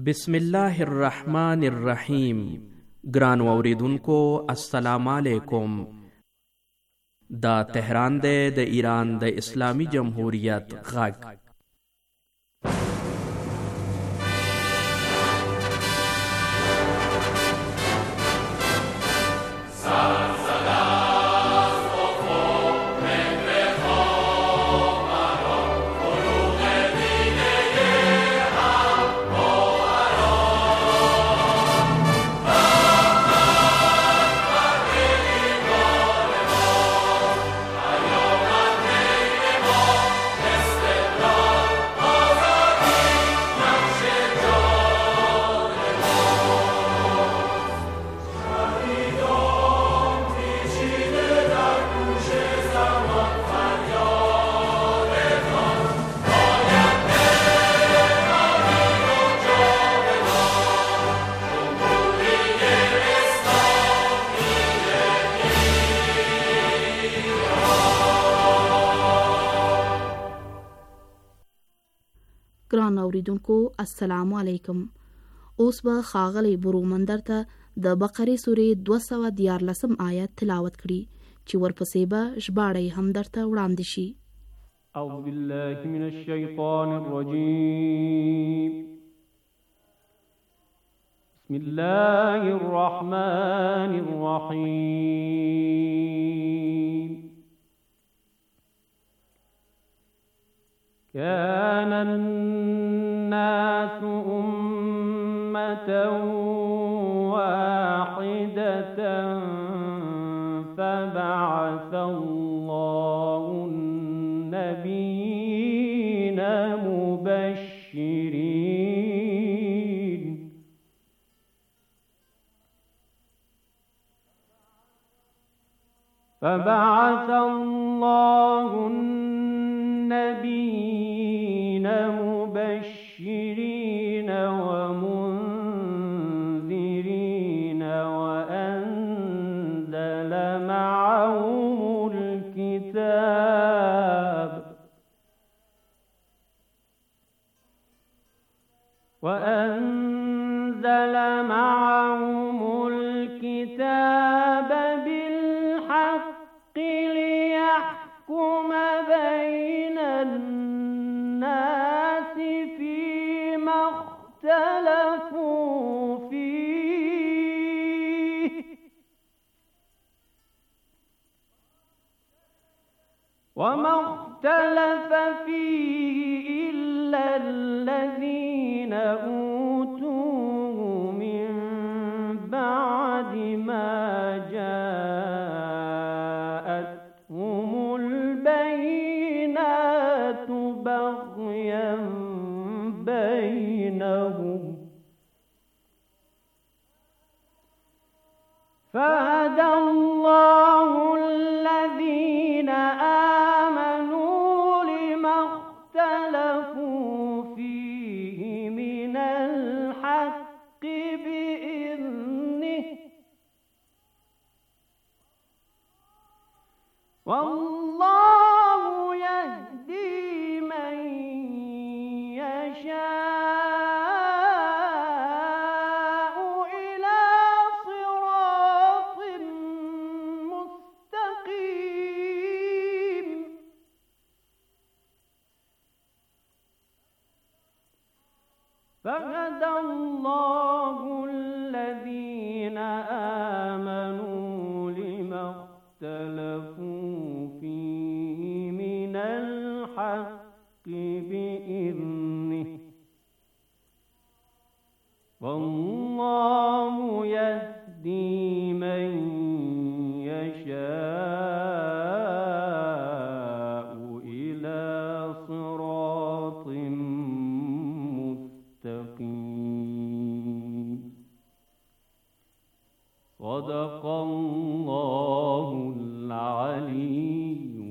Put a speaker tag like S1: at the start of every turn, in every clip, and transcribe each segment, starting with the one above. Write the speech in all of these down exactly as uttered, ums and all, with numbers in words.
S1: بسم الله الرحمن الرحیم. ګران اوریدونکو السلام علیکم. دا تهران دی د ایران د اسلامی جمهوریت غږ.
S2: ګران اوریدونکو السلام علیکم. اوس به ښاغلی برومندر ته د بقرې سورې دوه سوه دیارلسم آیت تلاوت کړي چې ورپسې به ژباړه هم درته وړاندې شي.
S3: اعوذ بالله من الشیطان الرجیم. بسم الله الرحمن الرحیم. كان الناس أمة واحدة فبعث الله النبيين مبشرين فبعث الله النبيين مبشرين ومنذرين وأنزل معهم الكتاب وأنزل معهم الكتاب بالحق ليحكم بين الناس فيما اختلفوا فيه وما اختلف فيه إلا الذين أوتوه من بعد ما جاءتهم البينات بغيا بينهم فهدى الله الذين آمنوا لما اختلفوا فيه من الحق بإذنه والله يهدي من يشاء إلى صراط مستقيم. فهدى الله الذين آمنوا لما اختلفوا فيه من الحق بإذنه والله يهدي من يشاء إلى صراط مستقيم. صدق الله العلي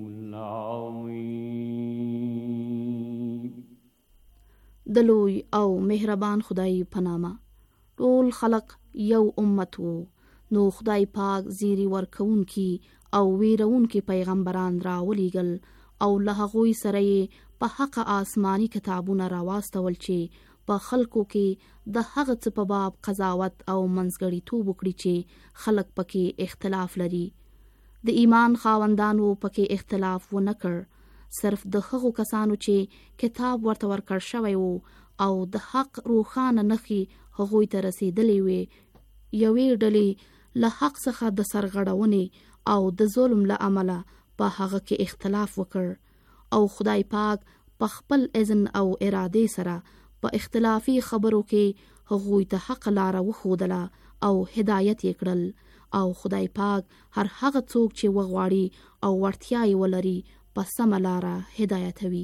S3: العظيم.
S2: د لوی او مهربان خدای په نامه. ټول خلق یو امت وو، نو خدای پاک زیری ورکوونکی او ویرونکي پیغمبران راولېږل او له هغوی سره یې په حق آسماني کتابونه راواستول چې په خلکو کې د هغه څه په باب قضاوت او منځګړیتوب وکړي چې خلک پکې اختلاف لري. د ایمان خاوندانو پکې اختلاف ونه کړ، صرف د هغو کسانو چې کتاب ورته ورکړ شوی وو او د حق روښانه نښې هغوی ته رسېدلې وې، یوې ډلې له حق څخه د سرغړونې او د ظلم له امله په هغه کې اختلاف وکړ او خدای پاک په خپل اذن او ارادې سره په اختلافي خبرو کې هغوی ته حق لاره وښودله او هدایت یې کړل او خدای پاک هر هغه څوک چې وغواړي او وړتیا یې ولري په سمه لاره هدایتوي.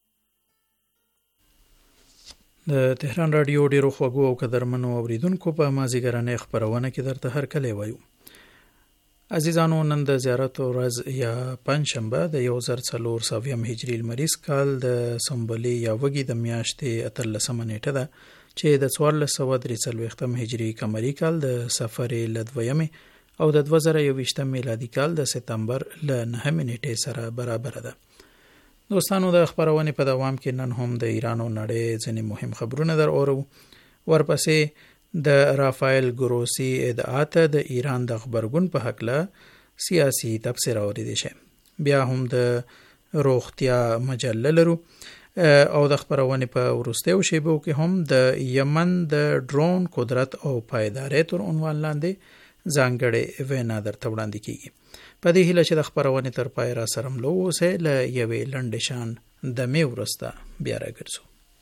S4: د تهران رادیو ډیرو خوږو او قدرمنو اوریدونکو په مازیګرانه خبرونه کې درته هرکلی وایو. عزیزانو، نن د زیارت ورځ یا پنځشنبه د یو زر څلور سویم هجري لمریز کال د سنبلې یا وږي د میاشتې اتلسمه نیټه ده چې د څوارلس سوه درې څلوېښتم هجري قمري کال د صفرې له دویمې او د دوه زره یوویشتم میلادي کال د سپتمبر له نهمې نیټې سره برابره ده. دوستانو، د خبرونې په دوام کې نن هم د ایران او نړۍ ځینې مهم خبرونه در اورو. ورپسې د رافایل ګروسی ادعات د ایران د خبرګون په هکله سیاسي تبصره اوریدل شي. بیا هم د روغتیا مجله لرو او د خبرونې په وروستیو شیبو کې هم د یمن د ډرون قدرت او پایداري تر عنوان لاندې ځانګړې وینا درته وړاندې کیږي. په دې هیله چې د خبرونې تر پای را سره ملو اوسئ. له یوې لنډې شان د مې وروسته بیا راګرځو.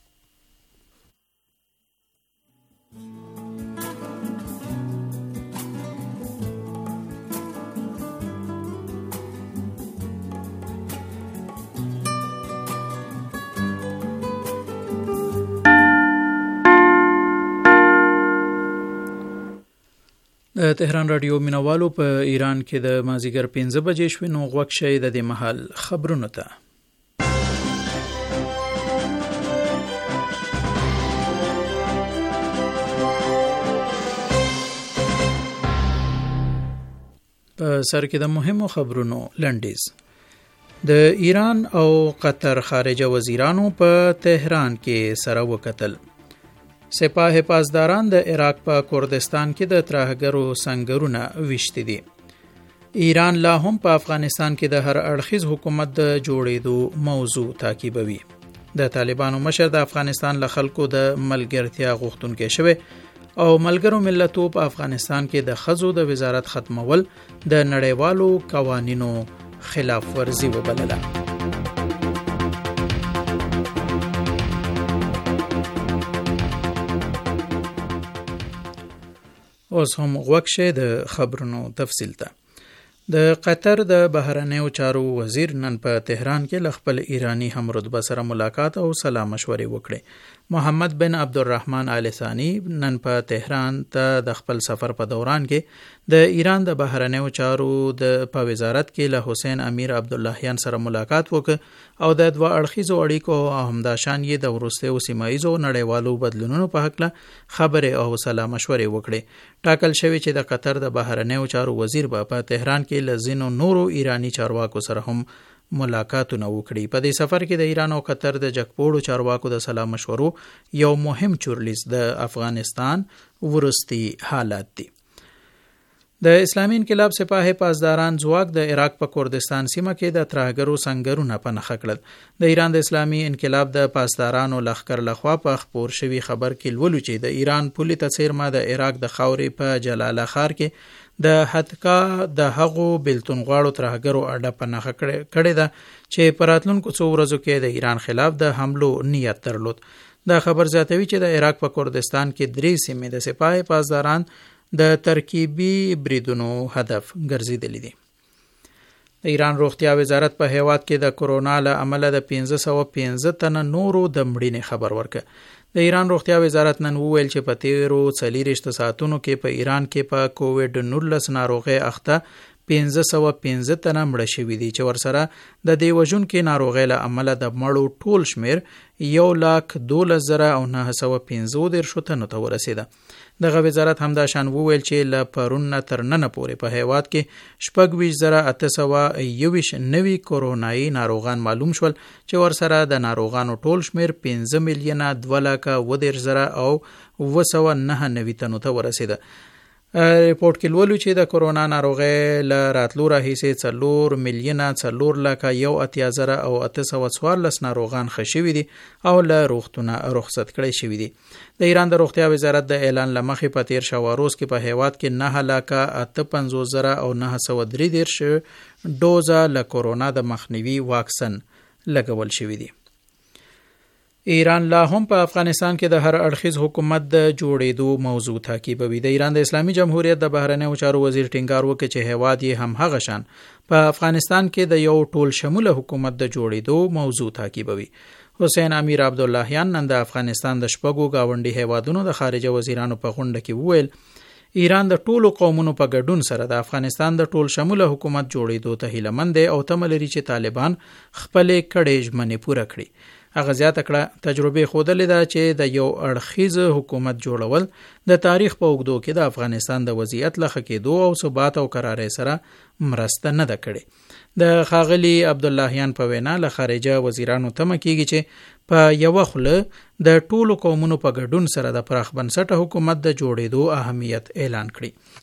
S4: د تهران رادیو مینوالو، په ایران کې د مازیګر پنځه بجې شوې، نو غوږ شئ د دې مهال خبرونو ته. په سر کې د مهمو خبرونو لنډیز. د ایران او قطر خارجه وزیرانو په تهران کې سره وکتل. سپاه پاسداران د عراق په کردستان کې د ترهګرو سنگرونه وشتي دي. ایران لا هم په افغانستان کې د هر اړخیز حکومت د جوړېدو موضوع تعقیبوي. د طالبانو مشر د افغانستان له خلکو د ملګرتیا غوښتونکي شوی او ملګرو ملتونو په افغانستان کې د ښځو د وزارت ختمول د نړیوالو قوانینو خلاف ورزي وبلله. اوس هم غوږ شئ د خبرونو تفصیل ته. د قطر د بهرنیو چارو وزیر نن په تهران کې له خپل ایرانی همرتبه سره ملاقات او سلام مشورې وکړې. محمد بن عبدالرحمن آل ثانی نن په تهران ته د خپل سفر په دوران کې د ایران د بهرنیو چارو د په وزارت کې له حسین امیر عبداللهیان سره ملاقات وکړ او د دوه اړخیزو اړیکو او همداشان یې د وروستیو سیمایي او نړیوالو بدلونونو په هکله خبرې او سلام مشورې وکړې. ټاکل شوی چې د قطر د بهرنیو چارو وزیر به په تهران کې له ځینو نورو ایرانی چارواکو سره هم ملاقاتونه وکړي. په دې سفر کې د ایران او قطر د جګپوړو چارواکو د سلام مشورو یو مهم چورلیز د افغانستان ورستی حالات دي. د اسلامي انقلاب سپاه پاسداران ځواک د عراق په کردستان سیمه کې د ترهګرو سنگرونه په نښه کړل. د ایران د اسلامي انقلاب د پاسدارانو لښکر لخوا په خپور شوی خبر کې لولو چې د ایران پولي تصیرمه د عراق د خاورې په جلاله ښار کې د حدکا د هغو بلتون غواړو ترهګرو اډه په نښه کړې ده چې په راتلونکو څو ورځو کې د ایران خلاف د حملو نیت درلود. دا خبر زیاتوي چې د عراق په کردستان کې درې سیمې د سپاه پاسداران د ترکیبي بریدونو هدف ګرځیدلې دي. د ایران روغتیا وزارت په هیواد کې د کرونا له امله د پنځه سوه پنځه تنه نورو د مړینې خبر ورکړ. د ایران روغتیا وزارت نن وویل چې په تیرو څلوېښت ساعتونو کې په ایران کې په کووډ نولس ناروغۍ اخته پنځه سوه پنځه تنه مړه شوي دي چې ورسره د دې وژونکې ناروغۍ له امله د مړو ټول شمیر یو لاک دولس زره او نهه سوه پنځه دېرشو تنو ته ورسېده. دغه وزارت همداشان وویل چې له پرون نه تر ننه پورې په هیواد کې شپږ ویشت زره اته سوه یوویشت نوي کورونایي ناروغان معلوم شول چې ورسره د ناروغانو ټول شمیر پنځه میلیونه دوه لاکه اوه دېرش زره او اوه سوه نهه نوي تنو ته ورسېده. ریپورت کې لولو چې د کورونا ناروغۍ له راتلو راهیسې څلور میلیونه څلور لاکه یو اتیا زره او اته سوه څوارلس ناروغان ښه شوي دي او له روغتونه رخصت کړی شوي دي. د ایران د روغتیا وزارت د اعلان له مخې په تیر شوه روز کې په هیواد کې نهه لاکه اته پنځوس زره او نهه سوه درې دېرش ډوزه له کورونا د مخنیوي واکسن لګول شوي دي. ایران لا هم په افغانستان کې د هر اړخیز حکومت د جوړېدو موضوع تعقیبوي. د ایران د اسلامي جمهوریت د بهرنیو چارو وزیر ټینګار وکړ چې هیواد یې هم هغه شان په افغانستان کې د یو ټول شموله حکومت د جوړېدو موضوع تعقیبوي. حسین امیر عبداللهیان نن د افغانستان د شپږو گاونډي هیوادونو د خارجه وزیرانو په غونډه کې وویل ایران د ټولو قومونو په ګډون سره د افغانستان د ټول شموله حکومت جوړېدو ته هیله مند دی او تمه لري چې طالبان خپلې کړې ژمنې پوره کړي. هغه زیاته کړه تجربه ښودلې ده چې د یو اړخیز حکومت جوړول د تاریخ په اوږدو کې د افغانستان د وضعیت له ښه کېدو او ثبات او قرارۍ سره مرسته نه ده کړې. د ښاغلي عبداللهیان په وینا له خارجه وزیرانو تمه کېږي چې په یوه خوله د ټولو قومونو په ګډون سره د پراخ بنسټه حکومت د جوړېدو اهمیت اعلان کړي.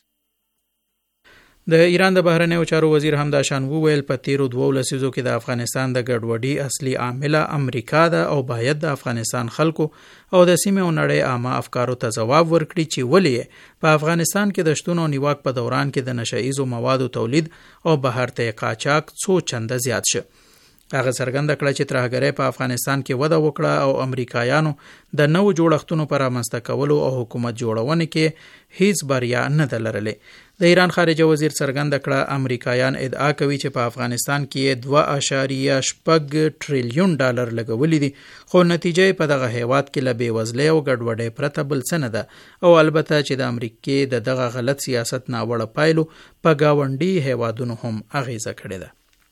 S4: د ایران د بهرنیو چارو وزیر همداشان وویل په تیرو دوو لسیزو کې د افغانستان د ګډوډۍ اصلي عامله امریکا ده او باید د افغانستان خلکو او د سیمې او نړۍ عامه افکارو ته ځواب ورکړي چې ولې په افغانستان کې د شتون او نیواک په دوران کې د نشه ییزو موادو تولید او بهر ته قاچاق څو چنده زیات شه. هغه څرګنده کړه چې ترهګرۍ په افغانستان کې وده وکړه او امریکایانو د نوو جوړښتونو پر رامنځته کولو او حکومت جوړونې کې هیڅ بریا نه ده لرلې. د ایران خارجه وزیر څرګنده کړه امریکایان ادعا کوي چې په افغانستان کې دوه اعشاریه شپږ ټریلیون ډالر لګولي دي خو نتیجه په دغه هیواد کې له بېوزلۍ او ګډوډۍ پرته بل څه نه ده او البته چې د امریکې د دغه غلط سیاست ناوړه پایلو په ګاونډي هیوادونو هم اغیزه کړې ده.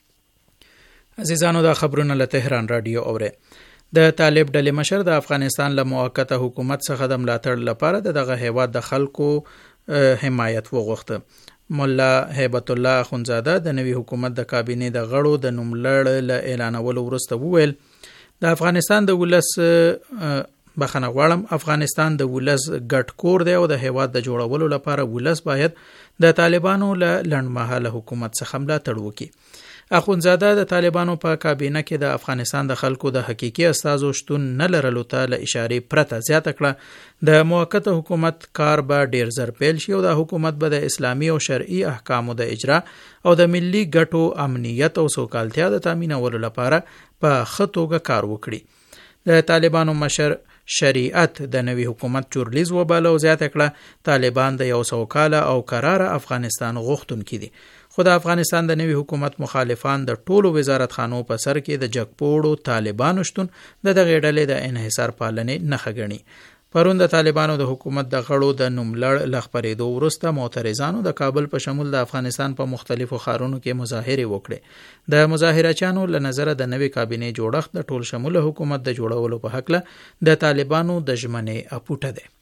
S4: عزیزانو دا خبرونه له تهران رادیو اوره. د طالب ډلې مشر د افغانستان له موقته حکومت څخه د ملاتړ لپاره د دغه هیواد د خلکو حمایت وغوښته. مولا هیبت الله اخونزاده د نوي حکومت د کابینې د غړو د نوملړ له اعلانولو وروسته وویل د افغانستان د ولس بخنه غواړم افغانستان د ولس ګډ کور دی او د هیواد د جوړولو لپاره ولس باید د طالبانو له لنډمهاله حکومت څخه ملاتړ وکړي. اخونزاده د طالبانو په کابینه کې د افغانستان د خلکو د حقيقي استازو شتون نه لرلو ته له اشارې پرته زیاته کړه د موقته حکومت کار به ډیر زر پیل شي او د حکومت به د اسلامي او شرعي احکامو د اجرا او د ملي ګټو امنیت او سوکالتیا د تامینولو لپاره په ښه توګه کار وکړي. د طالبانو مشر شریعت د نوي حکومت چورلیز وباله او زیاته کړه طالبان د یو سوکاله او قرار افغانستان غوښتونکي دي خو د افغانستان د نوي حکومت مخالفان د ټولو وزارت خانو په سر کې د جګپوړو طالبانو شتون د دغه ډلې د انحصار پالنې نښه ګڼي. پرون د طالبانو د حکومت د غړو د نوملړ له خپرېدو وروسته معترضانو د کابل په شمول د افغانستان په مختلفو ښارونو کې مظاهرې وکړې. د مظاهرچیانو له نظره د نوي کابینې جوړښت د ټول شموله حکومت د جوړولو په هکله د طالبانو د ژمنې اپوټه ده.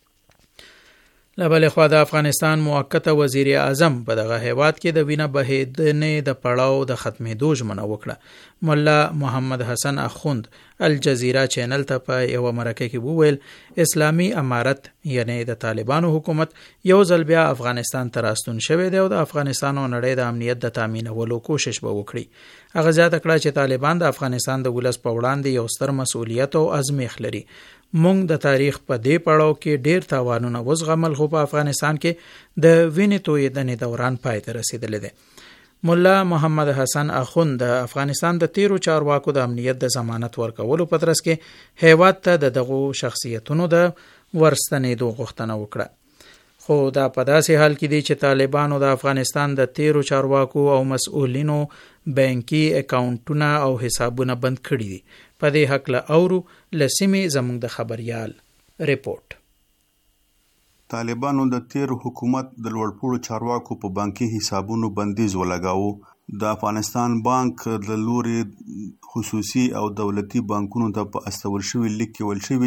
S4: له بلې خوا د افغانستان موقته وزیر اعظم په دغه هیواد کې د وینه بهیدنې د پړاو د ختمېدو ژمنه وکړه. مولا محمد حسن اخوند الجزیره چینل ته په یو مرکه کې وویل اسلامي امارت یعنی د طالبانو حکومت یو ځل بیا افغانستان ته راستون شوی دی او د افغانستان او نړۍ د امنیت د تامینولو کوشش به وکړي. هغه زیاته کړه چې طالبان د افغانستان د ولس په وړاندې یو ستر مسؤلیت او ازمیښت لري. مونږ د تاریخ په دې پړاو کې ډیر تاوانونه وزغمل خو په افغانستان کې د وینې تویېدنې دوران پای ته رسیدلی دی. مولا محمد حسن اخوند د افغانستان د تیرو چارواکو د امنیت د ضمانت ورکولو په ترڅ کې هیواد ته د دغو شخصیتونو د ورستنېدو غوښتنه وکړه. خو دا په داسې حال کې دی چې طالبانو د افغانستان د تیرو چارواکو او مسؤلینو بانکي اکاونټونه او حسابونه بند کړي دي. په دې حق له اورو لسمې زموږ د خبريال ریپورت.
S5: طالبانو د تیر حکومت د لوړپوړو چارواکو په بانکي حسابونو بندیز ولګاوه. د افغانستان بانک د لوري خصوصي او دولتي بانکونو ته په استول شوی لیک کې ویل شوی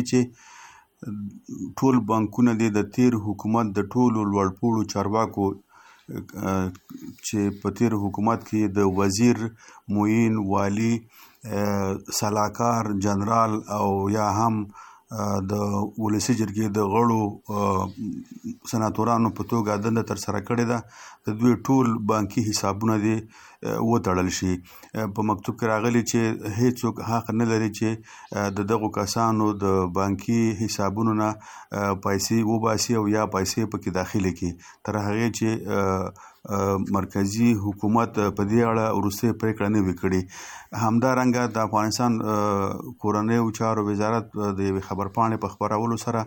S5: چې ټول بانکونه د تیر حکومت د ټولو لوړپوړو چارواکو چې په تیر حکومت کې د وزیر، معین، والی، سلاکار، جنرال او یا هم د ولسی جرګې د غړو سناتورانو په توګه دنده تر سره کړې ده. د دوی ټول بانکي حسابونه دي وتړل شي. په مکتوب کې راغلي چې هیڅوک حق نه لري چې د دغو کسانو د بانکي حسابونو نه پیسې وباسي او یا پیسې پکې داخلي کړي تر هغې چې مرکزی حکومت په دې اړه وروستۍ پریکړه نه وي کړې. همدارنګه د افغانستان کورنیو چارو وزارت د یوې خبرپاڼې په خپرولو سره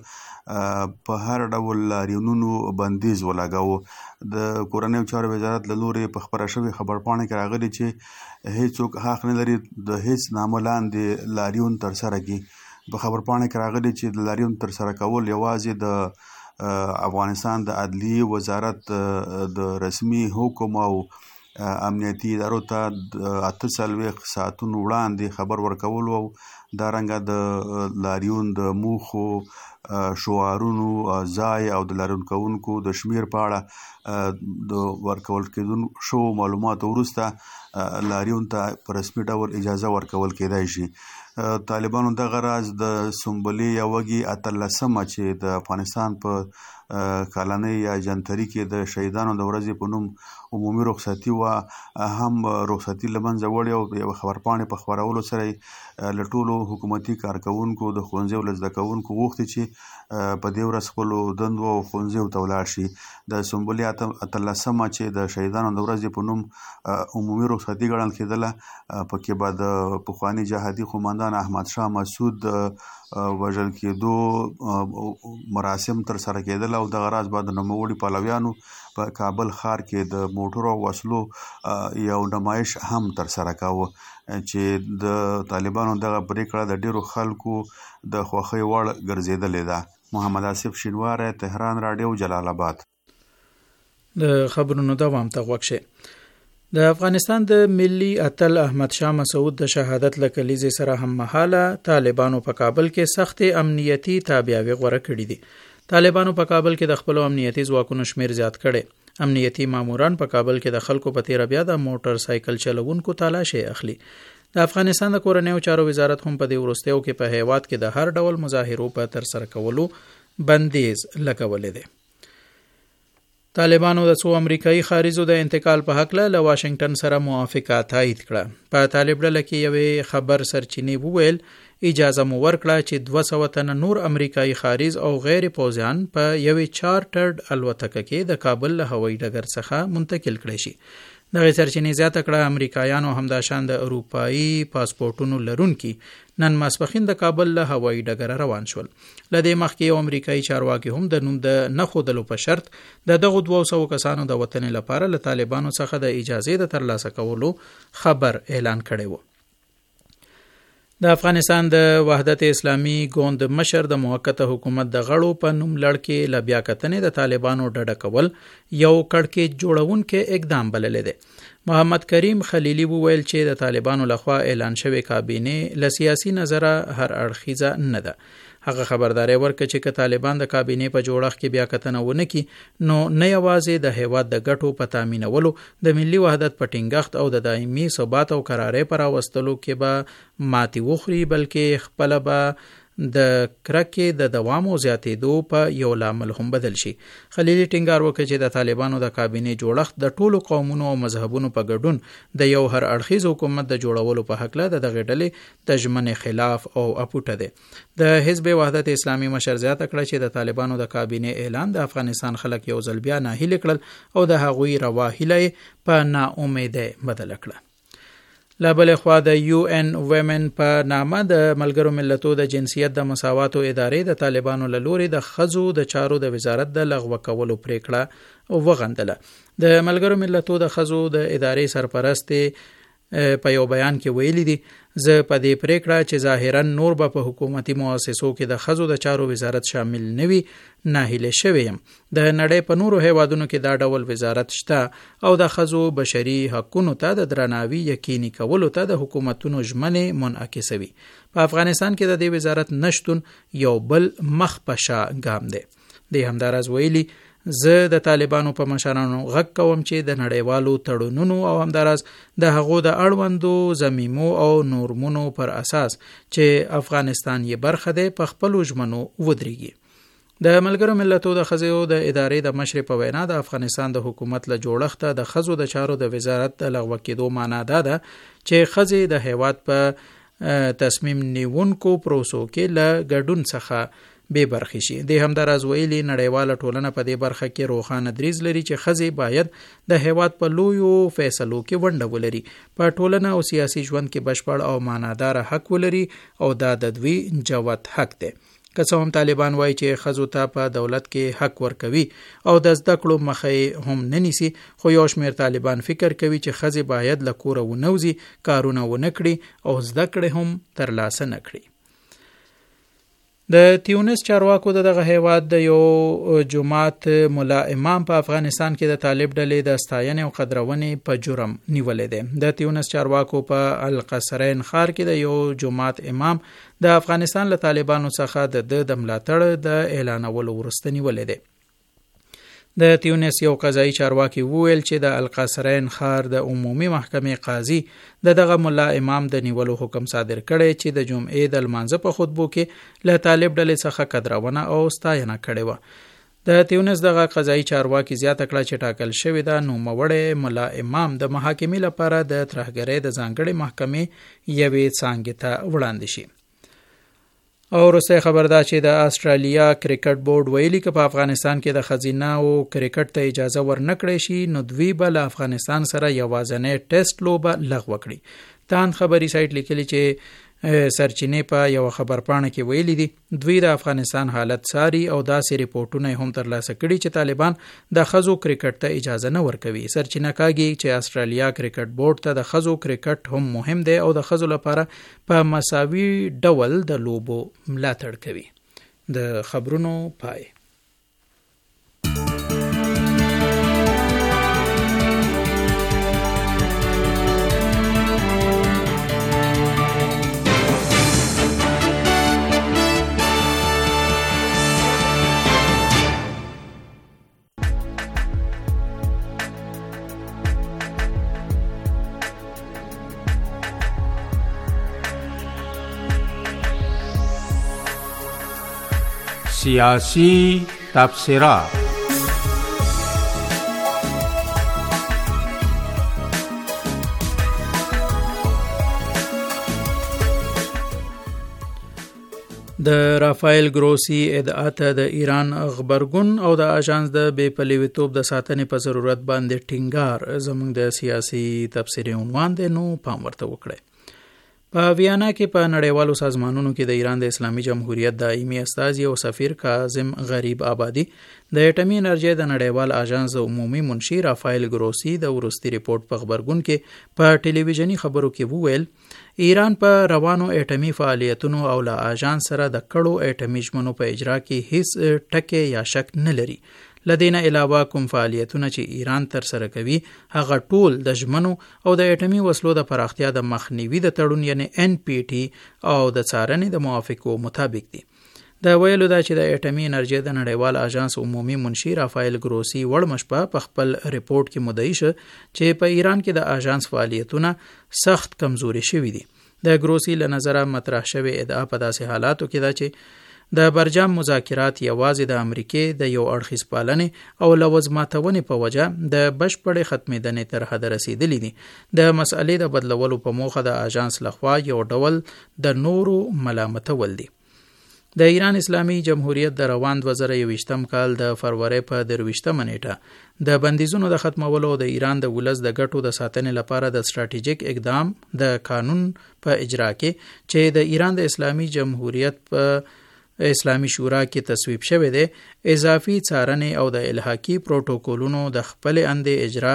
S5: په هر ډول لاریونونو بندیز ولګاوه. د کورنیو چارو وزارت له لورې په خپره شوې خبرپاڼې کې راغلي چې هیڅوک حق نه لري د هیڅ نامه لاندې لاریون ترسره کړي. په خبرپاڼې کې راغلي چې د لاریون ترسره کول یوازې د افغانستان د عدلیې وزارت د رسمي حکم او امنیتي ادارو ته د اته څلوېښت ساعتونو وړاندې خبر ورکولو او دارنګه د لاریون د موخو، شعارونو، ځای او د لاریون کوونکو د شمیر په اړه د ورکول کېدونکو شو معلوماتو وروسته لاریون ته په رسمي ډول اجازه ورکول کېدای شي. طالبانو دغه راز د سنبلې یا وږي اتلسمه چې د افغانستان په کالنۍ یا جنتري کې د شهیدانو د ورځې په نوم عمومي رخصتي وه هم رخصتي له منځه وړې او یوه خبرپاڼې په خپرولو سره یې له ټولو حکومتي کارکوونکو د ښوونځیو له زده کوونکو غوښتي چې په دې ورځ خپلو دندو او ښوونځیو ته ولاړ شي. د سنبلې اتلسمه چې د شهیدانو د ورځې په نوم عمومي رخصتي ګڼل کېدله پکې به د پخواني جهادي قومندان احمد شاه مسعود وژل کېدو مراسم تر سره کېدل او دغه راز به د نوموړي پلویانو په کابل ښار کې د موټرو او وسلو یو نمایش هم تر سره کاوه چې د طالبانو دغه پریکړه د ډیرو خلکو د خوښۍ وړ ګرځېدلې ده. محمد آصف شینواری، تهران رادیو، جلال آباد.
S4: د خبرونو دوام ته غوږ شئ. د افغانستان د ملي اتل احمد شاه مسعود د شهادت له کلیزې سره هم مهاله طالبانو په کابل کې سختې امنیتي تابعیاوې غوره کړي دي. طالبانو په کابل کې د خپلو امنیتي ځواکونو شمیر زیات کړي. امنیتي ماموران په کابل کې د خلکو په تیره بیا د موټر سایکل چلوونکو تلاشي اخلي. د افغانستان د کورنیو چارو وزارت هم په دې وروستیو کې په هیواد کې د هر ډول مظاهرو په تر سره کولو بندیز لګولې ده. طالبانو د څو امریکایي خارجو د انتقال په حق له واشنگټن سره موافقه تایید کړه. په طالب ډله کې یوې خبر سرچینې وویل اجازه مو ورکړه چې دوه سوه تنه نور امریکایي خارج او غیر پوځیان په یوې چارټرډ الوتکه کې د کابل له هوایي ډګر څخه منتقل کړي شي. دغه سرچینې زیاته کړه امریکایانو همداشان د اروپایي پاسپورټونو لرونکي نن ماسپښین د کابل له هوایي ډګره روان شول. له دې مخکې یو امریکایي چارواکي هم د نوم د نه ښودلو په شرط د دغو دوه سوو کسانو د وتنې لپاره له طالبانو څخه د اجازې د ترلاسه کولو خبر اعلان کړی و. د افغانستان د وحدت اسلامي ګوند مشر د موقته حکومت د غړو په نوم لړ کې له بیاکتنې د طالبانو ډډه کول یو کړکېچ جوړونکی اقدام بللی دی. محمد کریم خلیلی وویل چې د طالبانو لخوا اعلان شوی کابینه له سیاسي نظره هر اړخیزه نه ده. هغه خبرداري ورکړه چې که طالبان د کابینې په جوړښت کې بیا کتنه ونه کړي نو نه یوازې د هیواد د ګټو په تامینولو، د ملي وحدت په ټینګښت او د دایمي ثبات او قرارۍ پر راوستلو کې به ماتې وخوري، بلکې خپله به د کرکې د دوام او زیاتېدو په یو لامل هم بدل شي. خلیلی ټینګار وکړ چې د طالبانو د کابینې جوړښت د ټولو قومونو او مذهبونو په ګډون د یو هر اړخیز حکومت د جوړولو په هکله د دغې ډلې د ژمنې خلاف او اپوټه دی. د حزب وحدت اسلامي مشر زیاته کړه چې د طالبانو د کابینې اعلان د افغانستان خلک یو ځل بیا ناهیلي کړل او د هغوی روا هیله په ناامیدۍ بدله کړه. له بلې خوا د یو ان ویمن په نامه د ملګرو ملتو د جنسیت د مساواتو ادارې د طالبانو له لوري د ښځو د چارو د وزارت د لغوه کولو پریکړه وغندله. د ملګرو ملتو د ښځو د ادارې سرپرست په یو بیان کې ویلي دي زه په دې پریکړه چې ظاهرا نور به په حکومتي مؤسسو کې د ښځو د چارو وزارت شامل نه وي ناهیله شوی یم. د نړۍ په نورو هیوادونو کې دا ډول وزارت شته او د ښځو بشري حقونو ته د درناوي یقیني کولو ته د حکومتونو ژمنې منعکسوي. په افغانستان کې د دې وزارت نشتون یو بل مخ په شا ګام دی. د همداراز ویلي زه د طالبانو په مشرانو غږ کوم چې د نړیوالو تړونونو او همداراز د هغو د اړوندو ضمیمو او نورمونو پر اساس چې افغانستان یې برخه دی په خپلو ژمنو ودرېږي. د ملګرو ملتونو د ښځو د ادارې د مشر په وینا د افغانستان د حکومت له جوړښته د ښځو د چارو د وزارت د لغوه کېدو معنا دا ده چې ښځې د هیواد په تصمیم نیونکو پروسو کې له ګډون څخه بے برخې شي. د همداراز ویلي نړیواله ټولنه په دې برخه کې روښانه دریځ لري چې ښځې باید د هیواد په لویو فیصلو کې ونډه ولري، په ټولنه او سیاسي ژوند کې بشپړ او معنادار حق ولري او دا د دوی جوت حق دی. که څه هم طالبان وایي چې ښځو ته په دولت کې حق ورکوي او د زده کړو مخه هم نه نیسي، خو یو شمېر طالبان فکر کوي چې ښځې باید له کوره ونوځي، کارونه ونه کړي او زده کړې هم ترلاسه نه کړي. د تیونس چارواکو دغه هیواد د یو جماعت ملا امام په افغانستان کې د طالب ډلې د ستاینې او قدرونې په جرم نیولې دی. د تیونس چارواکو په القصرین ښار کې د یو جماعت امام د افغانستان له طالبانو څخه د د ملاتړ د اعلانولو وروسته نیولې دی. د تیونس یو قضایي چارواکي وویل چې د القصرین ښار د عمومي محکمې قاضي د دغه ملا امام د نیولو حکم صادر کړی چې د جمعې د لمانځه په خطبو کې له طالب ډلې څخه قدرونه او ستاینه کړې وه. د تیونس دغه قضایي چارواکي زیاته کړه چې ټاکل شوې ده نوموړی ملا امام د محاکمې لپاره د ترهګرۍ د ځانګړې محکمې یوې څانګې ته وړاندې شي. او وروستی خبر دا چې د استرالیا کرکټ بورډ ویلي که په افغانستان کې د ښځینه او کرکټ ته اجازه ورنکړی شي نو دوی به له افغانستان سره یوازینۍ ټیسټ لوبه لغوه کړي. تاند خبري سایټ لیکلي چې سرچینې په یو خبرپاڼه کې ویلي دي دوی د افغانستان حالت څاري او داسې ریپورټونه هم ترلاسه کړي چې طالبان د ښځو کرکټ ته اجازه نه ورکوي. سرچینه کاږي چې استرالیا کرکټ بورډ ته د ښځو کرکټ هم مهم دی او د ښځو لپاره په مساوي ډول د لوبو ملاتړ کوي. د خبرونو پای.
S6: سیاسی تبصرات.
S4: د رافایل ګروسی ادعا ته د ایران غبرګون او د اژانس د بې پلویتوب د ساتنې په ضرورت باندې ټینګار زموږ د سیاسي تبصرې عنوان دی، نو پام ورته وکړئ. په ویانا کې په نړیوالو سازمانونو کې د ایران د اسلامي جمهوریت دایمي استازي او سفیر کاظم غریب آبادي د اټومي انرژۍ د نړیوال اژانس عمومي منشي رافایل ګروسی د وروستي ریپورت په خبرګون کې په ټلویزیوني خبرو کې وویل ایران په روانو اټومي فعالیتونو او له اژانس سره د کړو اټومي ژمنو په اجرا کې هیڅ ټکي یا شک نه لري. لدینا علاوه کوم فعالیتونه چې ایران تر سره کوي هغه ټول د ژمنو او د اټومي وسلو د پراختیا د مخنیوي د تړون یعنی ان پی ټي او د څارنې د موافقو مطابق دي. د ویلو دا چې د اټومي انرژۍ د نړیوال اژانس عمومي منشي رافایل ګروسی وړمشپه په خپل ریپورت کې مدعي شه چې په ایران کې د اژانس فعالیتونه سخت کمزوري شوي دي. د ګروسی له نظره مطرح شوی ادعا په داسې حالاتو کې ده چې د برجام مذاکرات یوازې د امریکې د یو اړخیز پالنې او لوز ماتونې په وجه د بشپړې ختمېدنې تر حده رسیدلي دي. د مسئلې د بدلولو په موخه د اژانس لخوا یو ډول د نورو ملامتول دي. د ایران اسلامي جمهوریت د روان دوه زره یوویشتم کال د فروری په درویشتمه نیټه د بندیزونو د ختمولو د ایران د ولس د ګټو د ساتنې لپاره د ستراتیژیک اقدام د قانون په اجرا کې چې د ایران د اسلامي جمهوریت په اسلامي شورا کې تصویب شوی دی اضافي څارنې او د الحاقي پروتوکولونو د خپل اندې اجرا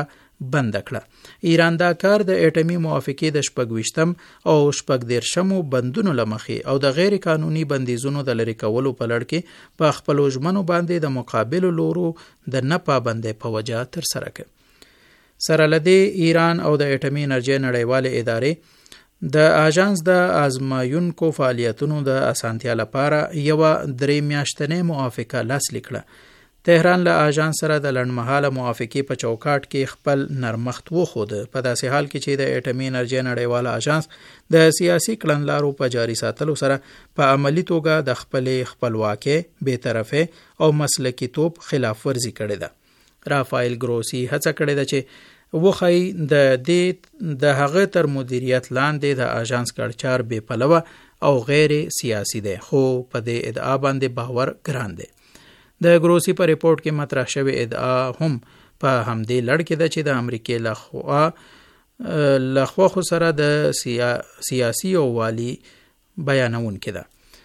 S4: بند کړه. ایران دا کار د اټومي موافقې د شپږویشتم او شپږدېرشمو بندونو له مخې او د غیر قانوني بندیزونو د لرې کولو په لړ کې په خپلو ژمنو باندې د مقابلو لورو د نه پابندۍ په وجه ترسره کړ. سره له دې ایران او د اټومي انرژۍ نړیوالې ادارې د اژانس د آزمایونکو فعالیتونو د اسانتیا لپاره یوه درې میاشتنۍ موافقه لاسلیک کړه. تهران له اژانس سره د لنډمهاله موافقې په چوکاټ کې خپل نرمښت وښود، په داسې حال کې چې د اټومي انرژۍ نړیواله اژانس د سیاسي کړنلارو په جاري ساتلو سره په عملي توګه د خپلې خپلواکۍ، بېطرفۍ او مسلکیتوب خلاف ورزي کړې ده. رافایل ګروسي هڅه کړې ده چې وښایي د دې د هغه تر مدیریت لاندې د اژانس کړچار بې پلوه او غیر سیاسي دی، خو په دې ادعا باندې باور ګران دی. د ګروسي په ریپورت کې مطرح شوی ادعا هم په همدې لړ کې ده چې د امریکې لخوا لخوا سره د سیا سیاسي او والي بیانونکې ده.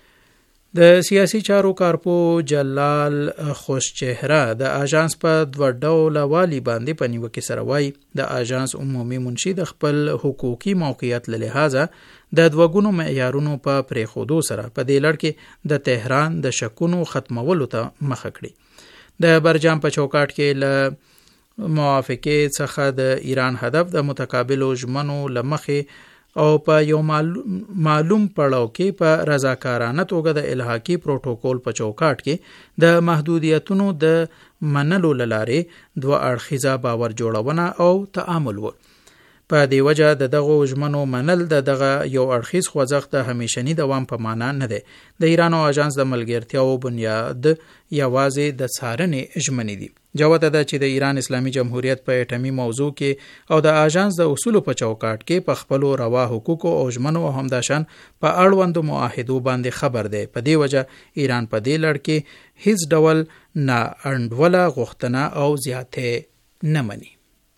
S4: د سیاسي چارو کارپو جلال خوشچهره د اژانس په دوه ډوله والي باندې په نیوکې سره وایي د اژانس عمومي منشي د خپل حقوقي موقعیت له لحاظه د دوه ګونو معیارونو په پرېښودو سره په دې لړ کې د تهران د شکونو ختمولو ته مخه کړي. د برجام په چوکاټ کې له موافقې څخه د ایران هدف د متقابلو ژمنو له مخې او په یو معلوم پړاو کې په رضاکارانه توګه د الحاقي پروتوکول په چوکاټ کې د محدودیتونو د منلو له لارې دوه اړخیزه باور جوړونه او تعامل و. په دې وجه د دغو ژمنو منل د دغه یو اړخیز خوځښت د همیشني دوام په معنا نه دی. د ایران او اژانس د ملګرتیاو بنیاد یوازې د څارنې ژمنې دي. جوته ده چې د ایران اسلامي جمهوریت په اټومي موضوع کې او د اژانس د اصولو په چوکاټ کې په خپلو روا حقوقو او ژمنو او همداشان په اړوندو معاهدو باندې خبر دی. په دې وجه ایران په دې لړ کې هیڅ ډول نا انډوله غوښتنه او زیاتې نه مني.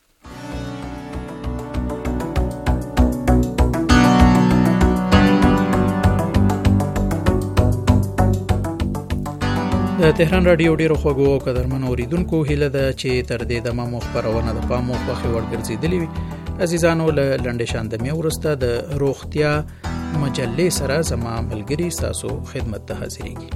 S4: د تهران رادیو ډیرو خوږو او قدرمنو اوریدونکو هیله ده چې تر دې دمه مو خپرونه د پام او خوښې وړ ګرځېدلې وي. عزیزانو له لنډې شاندمې وروسته د روغتیا مجلې سره زما ملګري ستاسو خدمت ته حاضرېږي.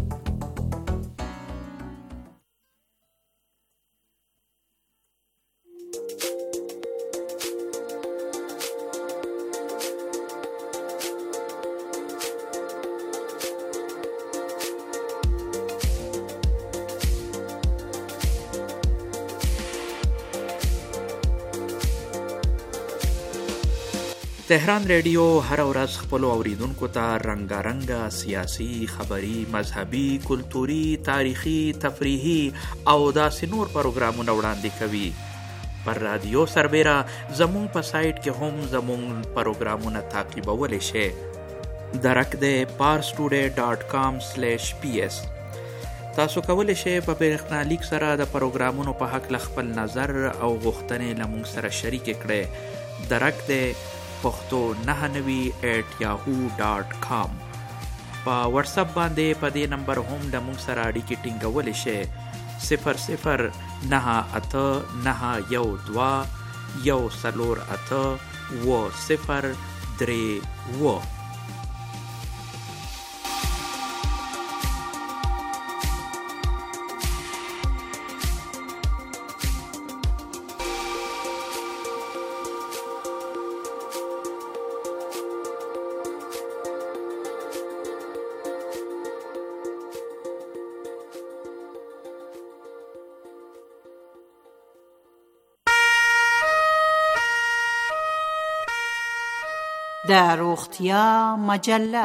S1: تهران ریډیو هر ورځ خپل اوریدونکو ته رنگارنګ سیاسي، خبري، مذهبي، کلتوري، تاریخي، تفریحي او داسې نور پروګرامونه وړاندې کوي. پر رادیو سربیره زمون په سایټ کې هم زمون پروګرامونه تعقیبولی شئ. درک دی parstoday dot com slash p s. تاسو کولی شئ په برېښنالیک سره د پروګرامونو په هکله خپل نظر او غوښتنې له موږ سره شریک کړئ. درک دی پښتو نهه نوي ایټ یاهو ډاټ کام. په واتس اپ باندې په دې نمبر هم د موږ سره اړیکې ټینګولی شئ. صفر صفر نهه اته نهه یو دوه یو څلور اته اوه صفر درې اوه.
S7: د روغتیا مجله.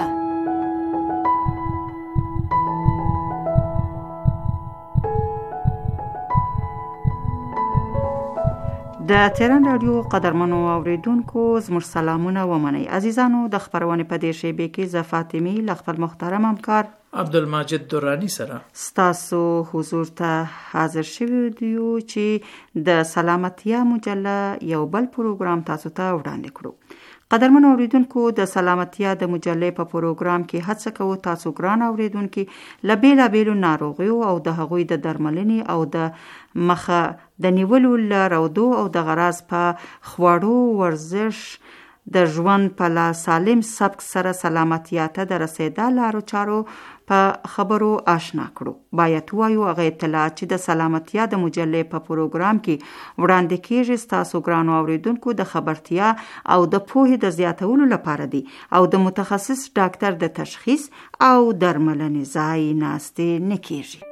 S7: د تهران رادیو قدرمنو اوریدونکو زموږ سلامونه ومنئ. عزیزانو د خبرونه په دې شیبه کې ز فاطمی ل خپل محترم همکار
S4: عبدالماجد درانی سره
S7: ستاسو حضور ته حاضر شوی دیو چې د سلامتیا مجله یو بل پروګرام تاسو ته وړاندې کړو. قدرمن اوریدونکو د سلامتیا د مجلې په پروګرام کې هڅه کوو تاسو ګران اوریدونکو له بیلابیلو ناروغیو او د هغوی د درملنې او د مخه د نیولو لارو او د غراض په خواړو ورزش د ژوند په لا سالم سبک سره سلامتیا ته د رسیدا لارو چارو په خبرو آشنا کړو. باید وایو هغه اطلاعات چې د سلامتیا د مجلې په پروګرام کې وړاندې کیږي ستاسو ګرانو اوریدونکو د خبرتیا او د پوهې د زیاتولو لپاره دي او د متخصص ډاکټر د تشخیص او درملنې ځای ناستې نه کیږي.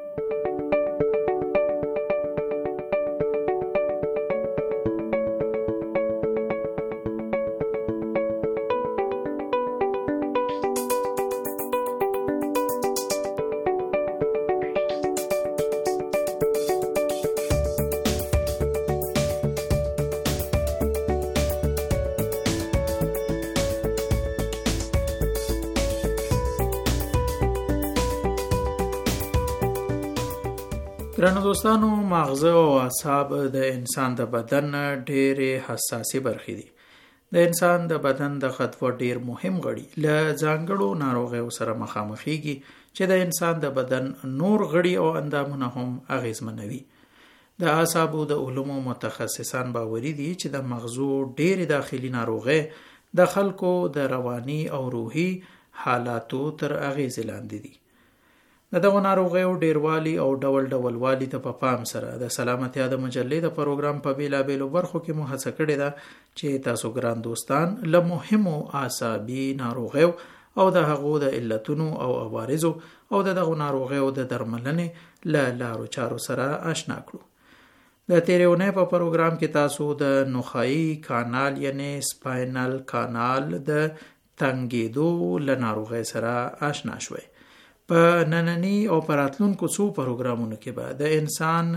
S4: ګرانو دوستانو، مغزه او اعصاب د انسان د بدن ډېرې حساسې برخې دي. د انسان د بدن د خطوه ډېر مهم غړي له ځانګړو ناروغیو سره مخامخېږي چې د انسان د بدن نور غړي او اندامونه هم اغېزمنوي. د اعصابو د علومو متخصصان باوري دي چې د مغزو ډېرې داخلي ناروغۍ د خلکو د رواني او روحي حالاتو تر اغېزې لاندې دي. د دغو ناروغیو ډیروالي او ډول ډول والي ته په پام سره د سلامتیا د مجلې د پروګرام په بیلابیلو برخو کې مو هڅه کړې ده چې تاسو ګران دوستان له مهمو اعصابي ناروغیو او د هغو د علتونو او عوارضو او د دغو ناروغیو د درملنې له لارو چارو سره آشنا کړو. د تیرې اونۍ په پروګرام کې تاسو د نخاعي کانال یعنی سپاینل کانال د تنګېدو له ناروغۍ سره آشنا شوئ. په نننی او پراتلونکو څو پروګرامونو کې به د انسان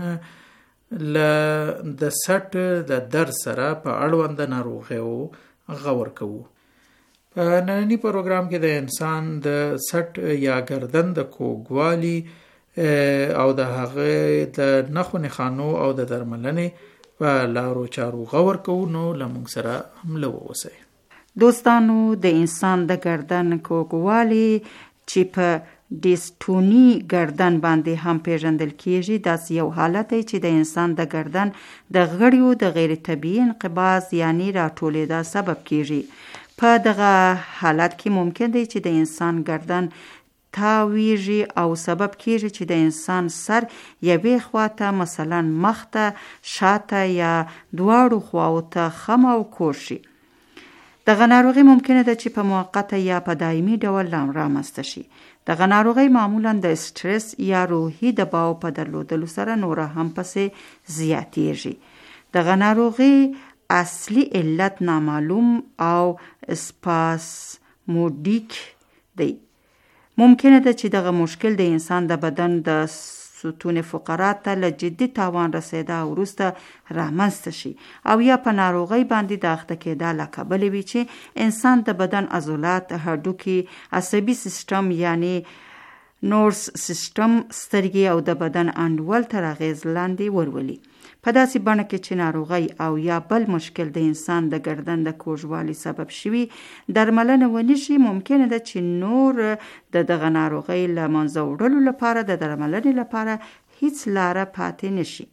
S4: له د سټ د درد سره په اړوند ناروغیو غور کوو. په نننی پروګرام کې د انسان د سټ یا گردن د کوږوالي او د هغه د نخو نښانو او د درملنې په لارو چارو غور کوو. نو له موږ سره هم له واوسئ.
S7: دوستانو، د انسان د گردن کوږوالي چې په ډیسټونی گردن باندې هم پیژندل کیږي داسې یو حالت دی چې د انسان د گردن د غړیو د غیر طبیعي انقباض یعنی راټولېدا سبب کیږي. په دغه حالت کې ممکن دی چې د انسان گردن تاویږي او سبب کیږي چې د انسان سر یوې خواته مثلا مخته، شاته یا دواړو خواو ته خم او کوږ شي. دغه ناروغي ممکنه ده چې په موقته یا په دایمي ډول رامنځته شي. دغه ناروغي معمولا د سټرس یا روحي دباو په درلودلو سره نوره هم پسې زیاتیږي. دغه ناروغي اصلي علت نامعلوم او سپاسمودیک دی. ممکنه ده چې دغه مشکل د انسان د بدن د ستون فقرات ته له جدي تاوان رسیدا وروسته رامنځته شي او یا په ناروغۍ باندې د اخته کېدا له کبله وي چې انسان د بدن عضلات، هډوکي، عصبي سیستم یعنی نورس سیستم، سترګې او د بدن انډول تر اغېز لاندې ورولي. په داسې بڼه کې چې ناروغي او یا بل مشکل د انسان د گردن د کوږوالي سبب شوي درملنه ونی شي، ممکنه ده چې نور د دغه ناروغي له منځه وړلو لپاره د درملنې لپاره هیڅ لاره پاتې نشي.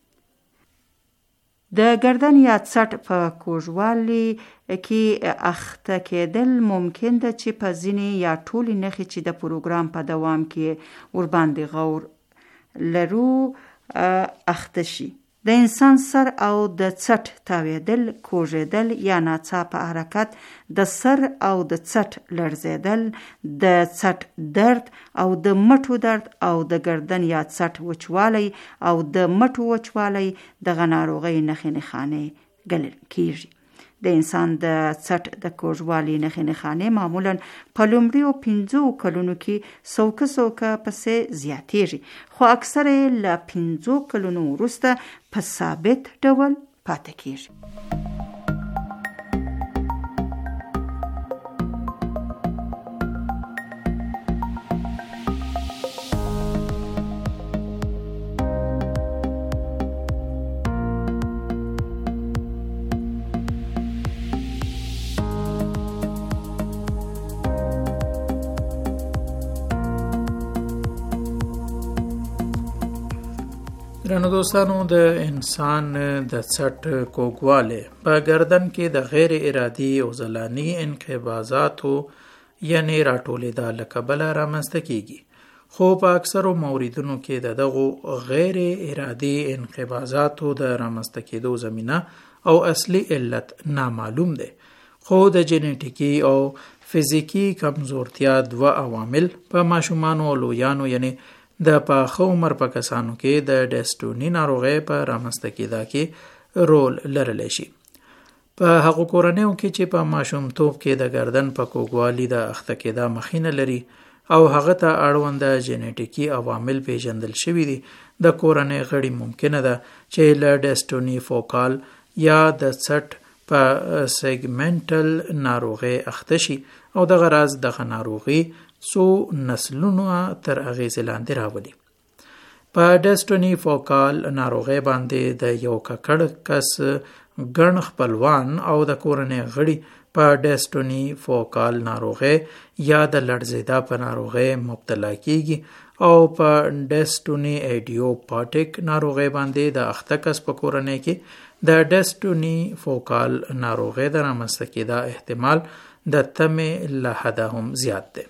S7: د گردن یا څټ په کوږوالي کې اخته کېدل ممکن ده چې په ځینې یا ټولې نښې چې د پروګرام په دوام کې ورباندې غور لرو اخته شي. د انسان سر او د څټ تاویدل، کوږېدل یا ناڅاپه حرکت، د سر او د څټ لړزېدل، د څټ درد او د مټو درد او د گردن یا څټ وچوالی او د مټو وچوالی دغه ناروغۍ نښې نښانې ګڼل کیږي. د انسان د څټ د کوږوالي نښې نښانې معمولا په لومړیو پنځو کلونو کې سوکه سوکه پسې زیاتیږي، خو اکثر یې له پنځو کلونو وروسته په ثابت ډول پاتې کیږي.
S4: درنو دوستانو، د انسان د څټ کوږوالی په گردن کې د غیر ارادي او زلانی انقباضاتو یعنی راټولېدا له کبله رامنځته کیږي، خو په اکثرو موردونو کې د دغو غیر ارادي انقباضاتو د رامنځته کېدو زمینه او اصلي علت نامعلوم دی. خو د جنیټیکي او فزیکی کمزورتیا دوه عوامل په ماشومانو او لویانو یعنی د پاخه عمر په کسانو کې د ډیسټونی ناروغۍ په رامنځته کېدا کې رول لرلی شي. په هغو کورنیو کې چې په ماشومتوب کې د گردن په کوږوالي د اخته کېدا مخینه لري او هغه ته اړوند جنیټیکي عوامل پیژندل شوي دي، د کورنۍ غړي ممکنه ده چې له ډیسټونی فوکال یا د څټ په سیګمنټل ناروغۍ اخته شي او دغه راز دغه ناروغي څو نسلونو تر اغیز لاندې راولي. په ډیسټونی فوکال ناروغۍ باندې د یو ککړ کس ګڼ خپلوان او د کورنۍ غړي په ډیسټونی فوکال ناروغۍ یا د لړزیدا په ناروغۍ مبتلا کیږي او په ډیسټونی ایډیوپاټیک ناروغۍ باندې د اخته کس په کورنۍ کې د ډیسټونی فوکال ناروغۍ د رامنځته کېدا احتمال د تمې له حده هم زیات دی.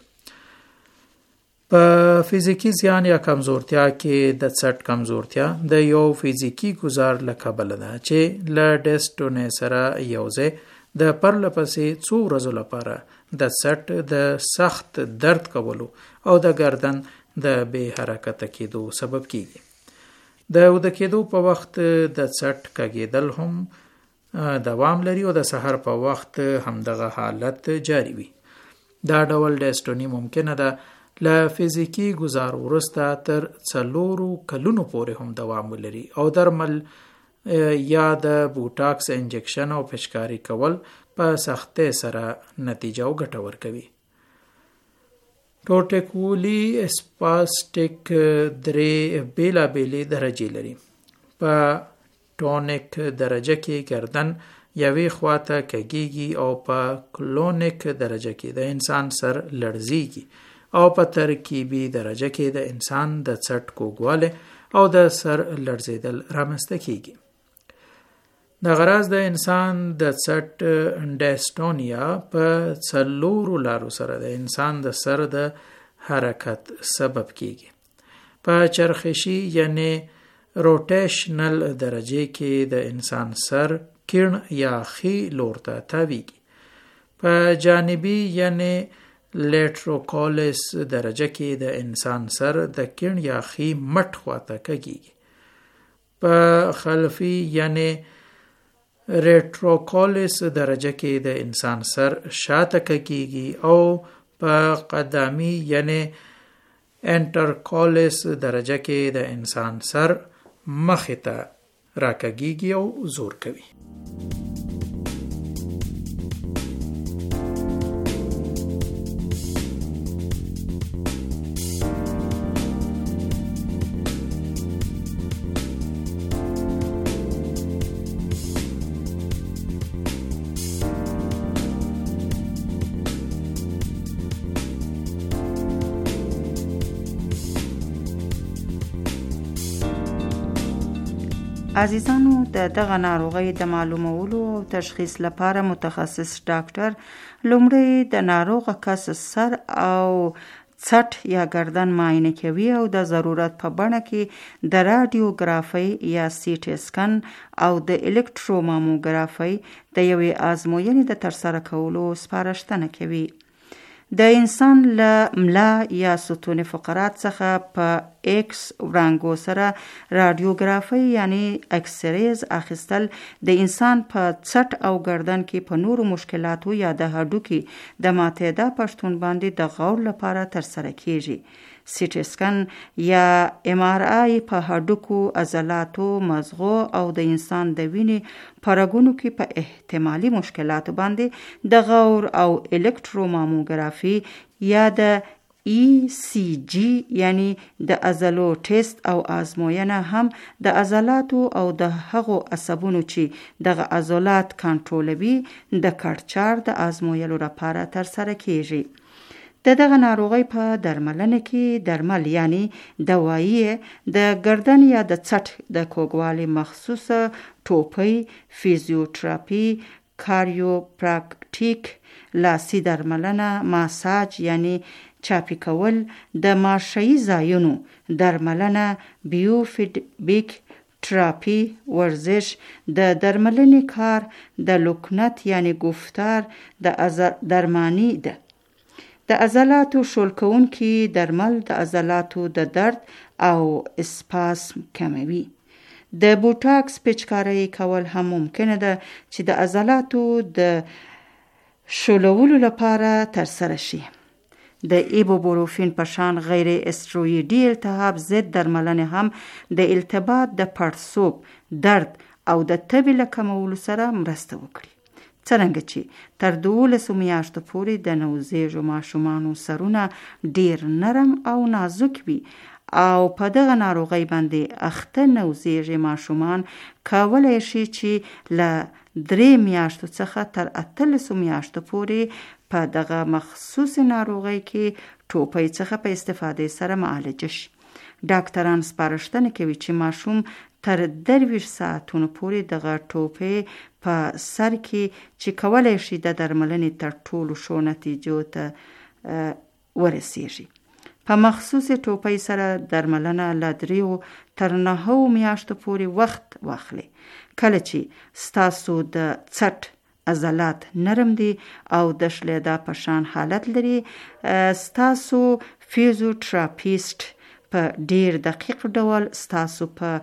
S4: په فزیکی زیان یا کمزورتیا کې د څټ کمزورتیا د یو فزیکی گزار له کبله ده چې له ډیسټونی سره یوځای د پرله پسې څو ورځو لپاره د څټ د سخت درد کولو او د گردن د بې حرکته کېدو سبب کیږي. د وده کېدو په وخت د څټ کږېدل هم دوام لري او د سحر په وخت همدغه حالت جاری وي. دا ډول ډیسټونی ممکنه ده له فزیکی گزار وروسته تر څلورو کلونو پورې هم دوام ولري او درمل یا د بوټاکس انجکشن او پشکاری کول په سختۍ سره نتیجه او ګټه ورکوي. ټوټیکولی اسپاسټیک درې بیلابیلې درجې لري. په ټونیک درجه کې گردن یوې خواته کږیږي او په کلونیک درجه کې د انسان سر لړزیږي او په ترکیبي درجه کې د انسان د څټ کوږوالی او د سر لړزیدل رامنځته کیږي. د غراض د انسان د څټ ډیسټونیا په څلورو لارو سره د انسان د سر د حرکت سبب کیږي. په چرخشي یعنی روټیشنل درجه کې د انسان سر کیڼ یا ښي لور ته تاویږي. په جانبي یعنی لیټروکالس درجه کې د انسان سر د کیڼ یا ښي مټ خواته کږیږي. په خلفي یعنی ریټروکالس درجه کې د انسان سر شاته کږیږي او په قدمی یعنی انټرکالس درجه کې د انسان سر مخې ته راکږیږي او زور کوي.
S7: عزیزانو، د دغه ناروغۍ د معلومولو او تشخیص لپاره متخصص ډاکټر لومړی د ناروغ کس سر او څټ یا گردن معاینه کوي او د ضرورت په بڼه کې د رادیوګرافي یا سی ټي سکن او د الکتروماموګرافي د یوې آزموینې د ترسره کولو سپارښتنه کوي. د انسان له ملا یا ستون فقرات څخه په ایکس وړانګو سره رادیوګرافي یعنی اکسریز اخیستل د انسان په څټ او گردن کې په نورو مشکلاتو یا د هډوکي د ماتېدا پښتون باندې د غور لپاره ترسره کیږي. سی ټي سکن یا ام آر آی په هډوکو، عضلاتو، مزغو او د انسان د وینې په رګونو کې په احتمالي مشکلاتو باندې د غور او الکتروماموګرافي یا د ای سی جی یعنی د عضلو ټیسټ او آزموینه هم د عضلاتو او د هغو عصبونو چې دغه عضلات کنټرولوي د کړچار د آزمویلو لپاره ترسره کیږي. د دغه ناروغۍ په درملنه کې درمل یعنی دوایی د ګردن یا د څټ د کوږوالي مخصوصه ټوپۍ، فیزیوتراپي، کاریوپراکټیک، لاسي درملنه، ماساج یعنی چاپی کول، د ماشایی ځایونو درملنه، بیوفیډبیک تراپی، ورزش، د درملنې کار، د لکنت یعنی گفتار، د درمانی ده د عضلاتو شل کوونکي درمل د عضلاتو د درد او اسپاسم کموي. د بوټاکس پیچکاري کول هم ممکنه ده چې د عضلاتو د شلولو لپاره ترسره شي. د ایبوبروفین په شان غیر استروئیدي التهاب ضد درملنه هم د التبات، د پړسوب، درد او د تبې له کمولو سره مرسته وکړي. څرنګه چې تر دولسو میاشتو پورې د نوزیږو ماشومانو سرونه ډیر نرم او نازک وي او په دغه ناروغۍ باندې اخته نوزیږي ماشومان کولای شي چې له درې میاشتو څخه تر اتلسو میاشتو پورې په دغه مخصوص ناروغۍ کې ټوپۍ څخه په استفاده سره معالجه شي. ډاکټران سپارښتنه کوي چې ماشوم تر درویشت ساعتونو پورې دغه ټوپۍ په سر کې چې کولای شي د درملنې تر ټولو ښو نتیجو ته ورسیږي. په مخصوص ټوپۍ سره درملنه له دریو تر نهو میاشتو پورې وخت واخلي. کله چې ستاسو د څټ عضلات نرم دي او د شلیدا په شان حالت لري، ستاسو فیزیوتراپیست په ډیر دقیق ډول ستاسو په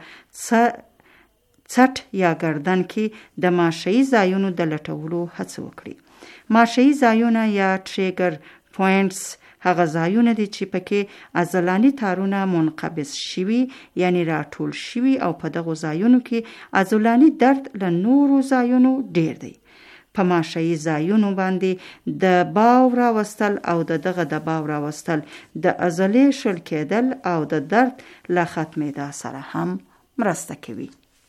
S7: څټ یا گردن کې د ماشایی ځایونو د لټولو هڅه وکړي. ماشایی ځایونه یا ټریګر پوینټس هغه ځایونه دي چې پکې عضلاني تارونه منقبض شوي یعنی راټول شوي او په دغه ځایونو کې عضلاني درد له نورو ځایونو ډیر دی. په ماشایی ځایونو باندې د باو راوستل او د دغه د باو راوستل د عضلې شل کېدل او د درد له ختمېدا سره هم مرسته کوي.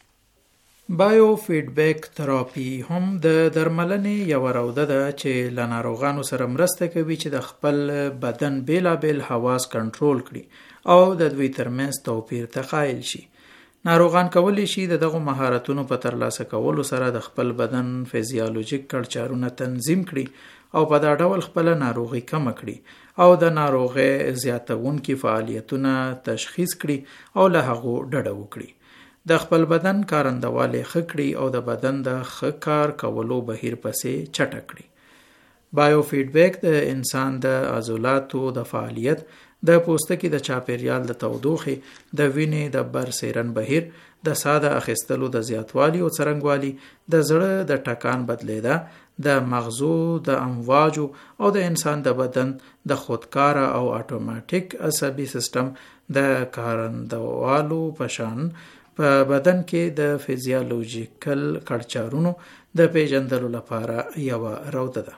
S4: بایو فیډبیک تراپی هم د درملنې یو روده ده چې له ناروغانو سره مرسته کوي چې د خپل بدن بیلابیل حواس کنټرول کړي او د دوی ترمنځ توپیر ته قایل شي. ناروغان کولی شي د دغه مهارتونو په ترلاسه کولو سره د خپل بدن فزیولوژیک کړچارونه تنظیم کړي او په دا ډول خپل ناروغي کم کړي او د ناروغي زیاتونکي فعالیتونه تشخیص کړي او له هغه ډډه وکړي. د خپل بدن کارندواله خکړي او د بدن د ښه کار کولو بهیر پسې چټه کړي. بایو فیډبیک د انسان د عضلاتو د فعالیت، د پوستکي د چاپیریال د تودوخې، د وینې د برسیرن بهیر، د ساده اخیستلو د زیاتوالي او څرنګوالي، د زړه د ټکان بدلیدا، د مغزو د امواجو او د انسان د بدن د خودکار او اتوماتیک عصبي سیستم د کارندوالو پشان په بدن کې د فزیولوژیکل کړچارونو د پیژندلو لپاره یو روده ده.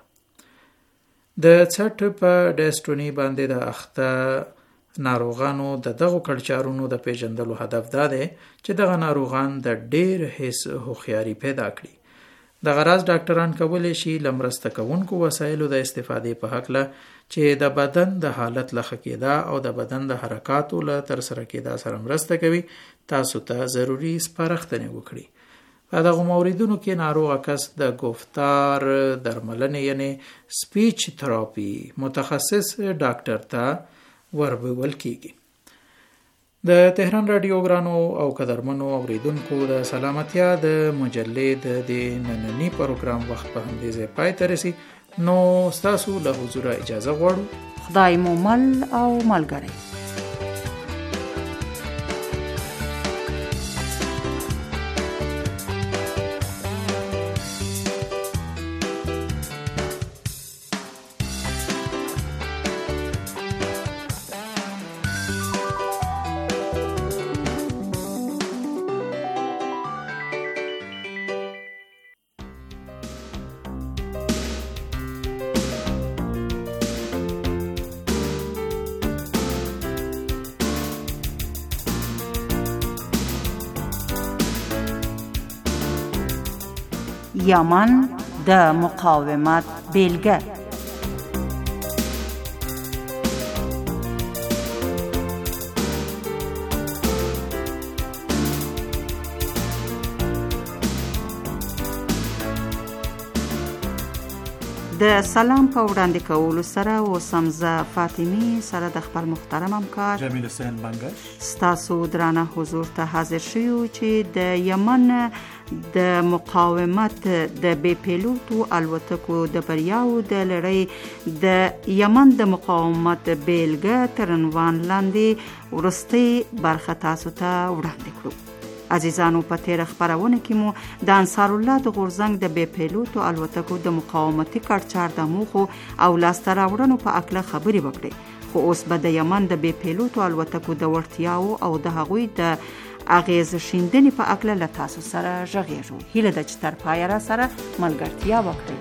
S4: د څټ په ډیسټونی باندې د اخته ناروغانو د دغه کړچارونو د پیژندلو هدف دا دی چې دغه ناروغان د ډیر حس هوښیاري پیدا کړي. د غراض ډاکټران کولی شي لمرسته کوونکو وسایلو د استفادې په حق له چې د بدن د حالت لخه کېدا او د بدن د حرکاتو له تر سره کېدا سره مرسته کوي. تاسو ته ضروری سپارښتنې وکړي. په دغه موردونو کې ناروغ کس د گفتار درملنې یعنی سپیچ تراپی متخصص ډاکټر ته وربول کیږي. د تهران رادیو ګرانو او قدرمنو اوریدونکو د سلامتیا د مجلې د دې نننی پروګرام وخت په همدې ځای پای ته رسي. نو ستاسو له حضور اجازه غواړو.
S7: خدای مو مل او ملګری. یمن د مقاومت بیلګه. د سلام په وړاندې کولو سره اوس هم زه فاطمه سره د خپل محترم همکار
S4: جمیل حسین بنگش
S7: ستاسو درانه حضور ته حاضر شوو چې د یمن د مقاومت د بې پیلوټو الوتکو د بریاو د لړۍ د یمن د مقاومت بیلګه تر عنوان لاندې ورستۍ برخه تاسو ته وړاندې کړو. عزیزانو، په تیر خبرونه کې مو د انصار الله د غورځنګ د بې پیلوټو الوتکو د مقاومتي کړچار د موخو او لاسته راوړنو په اړه خبرې وکړې، خو اوس به د یمن د بې پیلوټو الوتکو د وړتیاو او د هغوی د اغیز شیندنې په اړه له تاسو سره غږیږو. هیله ده چې تر پایه را سره ملګرتیا وکړئ.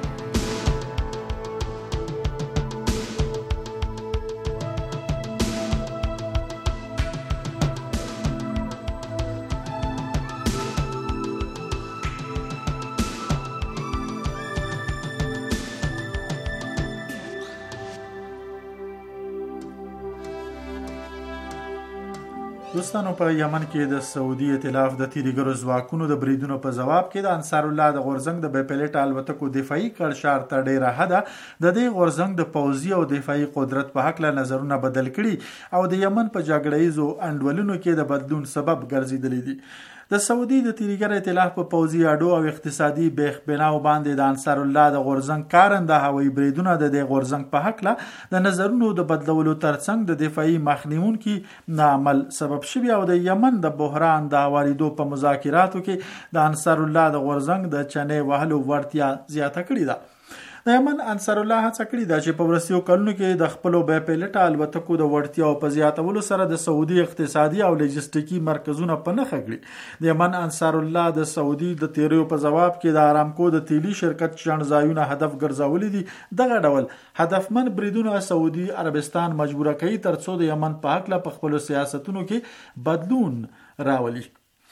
S4: دوستانو، په یمن کې د سعودي ائتلاف د تیریګرو ځواکونو د بریدونو په جواب کې د انصار الله د غورځنګ د بې پیلوټ الوتکو دفاعي کړشار ته ډیره حده د دې غورځنګ د پوځي او دفاعي قدرت په حق له نظرونه بدل کړي او د یمن په جګړه ایزو انډولونو کې د بدلون سبب ګرځیدلې دي. د سعودي د تیریګر ائتلاف په پوځي اډو او اقتصادي بیخ بناو باندې د انصار الله د غورځنګ کارنده هوایي بریدونه د دې غورځنګ په حق له د نظرونو د بدلولو ترڅنګ د دفاعي مخنیونکي نعمل سبب شوی او د یمن د بحران د واریدو په مذاکراتو کې د انصار الله د غورځنګ د چنې وهلو ورتیا زیاته کړې ده. د یمن انصار الله هڅه کړې ده چې په ورسیو کلونو کې د خپلو بې پیلوټ الوتکو د وړتیاو په زیاتولو سره د سعودي اقتصادي او لوجستیکي مرکزونه په نښه کړي. د یمن انصار الله د سعودي د تیریو په جواب کې د آرامکو د تیلي شرکت چنځایونه هدف ګرځولي دي. دغه ډول هدفمن بریدونه سعودي عربستان مجبوره کوي ترڅو د یمن په حق له خپل سیاستونو کې بدلون راولي.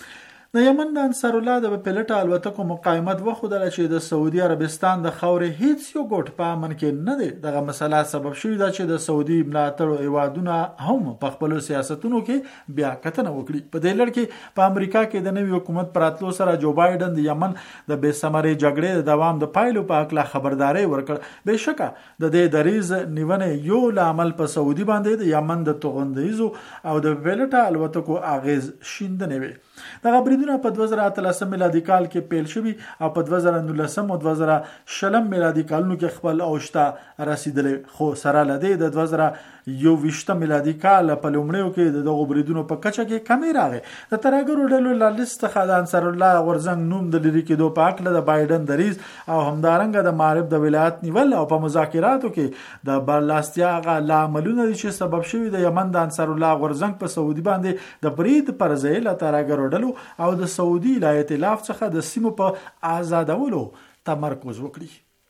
S4: د یمن د انصار الله د پیلوټ الوتکو مقاومت وښودله چې د سعودي عربستان د خاورې هیڅ یو ګوټ په امن کې نه دی. دغه مسله سبب شوې ده چې د سعودي ملاتړو هیوادونه هم په خپلو سیاستونو کې بیا کتنه وکړي. په دې لړ کې په امریکا کې د نوي حکومت پر راتلو سره جو بایدن د یمن د بې ثمرې جګړې د دوام د پایلو په اړه خبرداري ورکړه. بېشکه د دې دریز نیونې یو لامل په سعودي باندې د یمن د توغندیزو او د پیلوټ الوتکو اغیز شیندنې وي. دغه بریدونه په دوه زره اتلسم میلادي کال کې پیل شوي او په دوه زره نولسم او دوه زره شلم میلادي کالونو کې خپل اوج ته رسیدلې، خو سره له دې د دوه زره یو ویشتم میلادي کال په لومړیو کې د دغو بریدونو په کچه کې کمی راغی. د ترهګرو ډلو له لیست څخه د انصار الله غورځنګ نوم د لرې کېدو په اړه د بایدن دریځ او همدارنګه د معارف د ولایت نیول او په مذاکراتو کې د برلاستیا غا لاملونه دي چې سبب شوی د یمن د انصار الله غورځنګ په سعودي باندې د برید پر ځای له ترهګرو ډلو او د سعودي له ائتلاف څخه د سیمو په آزادولو تمرکز وکړي.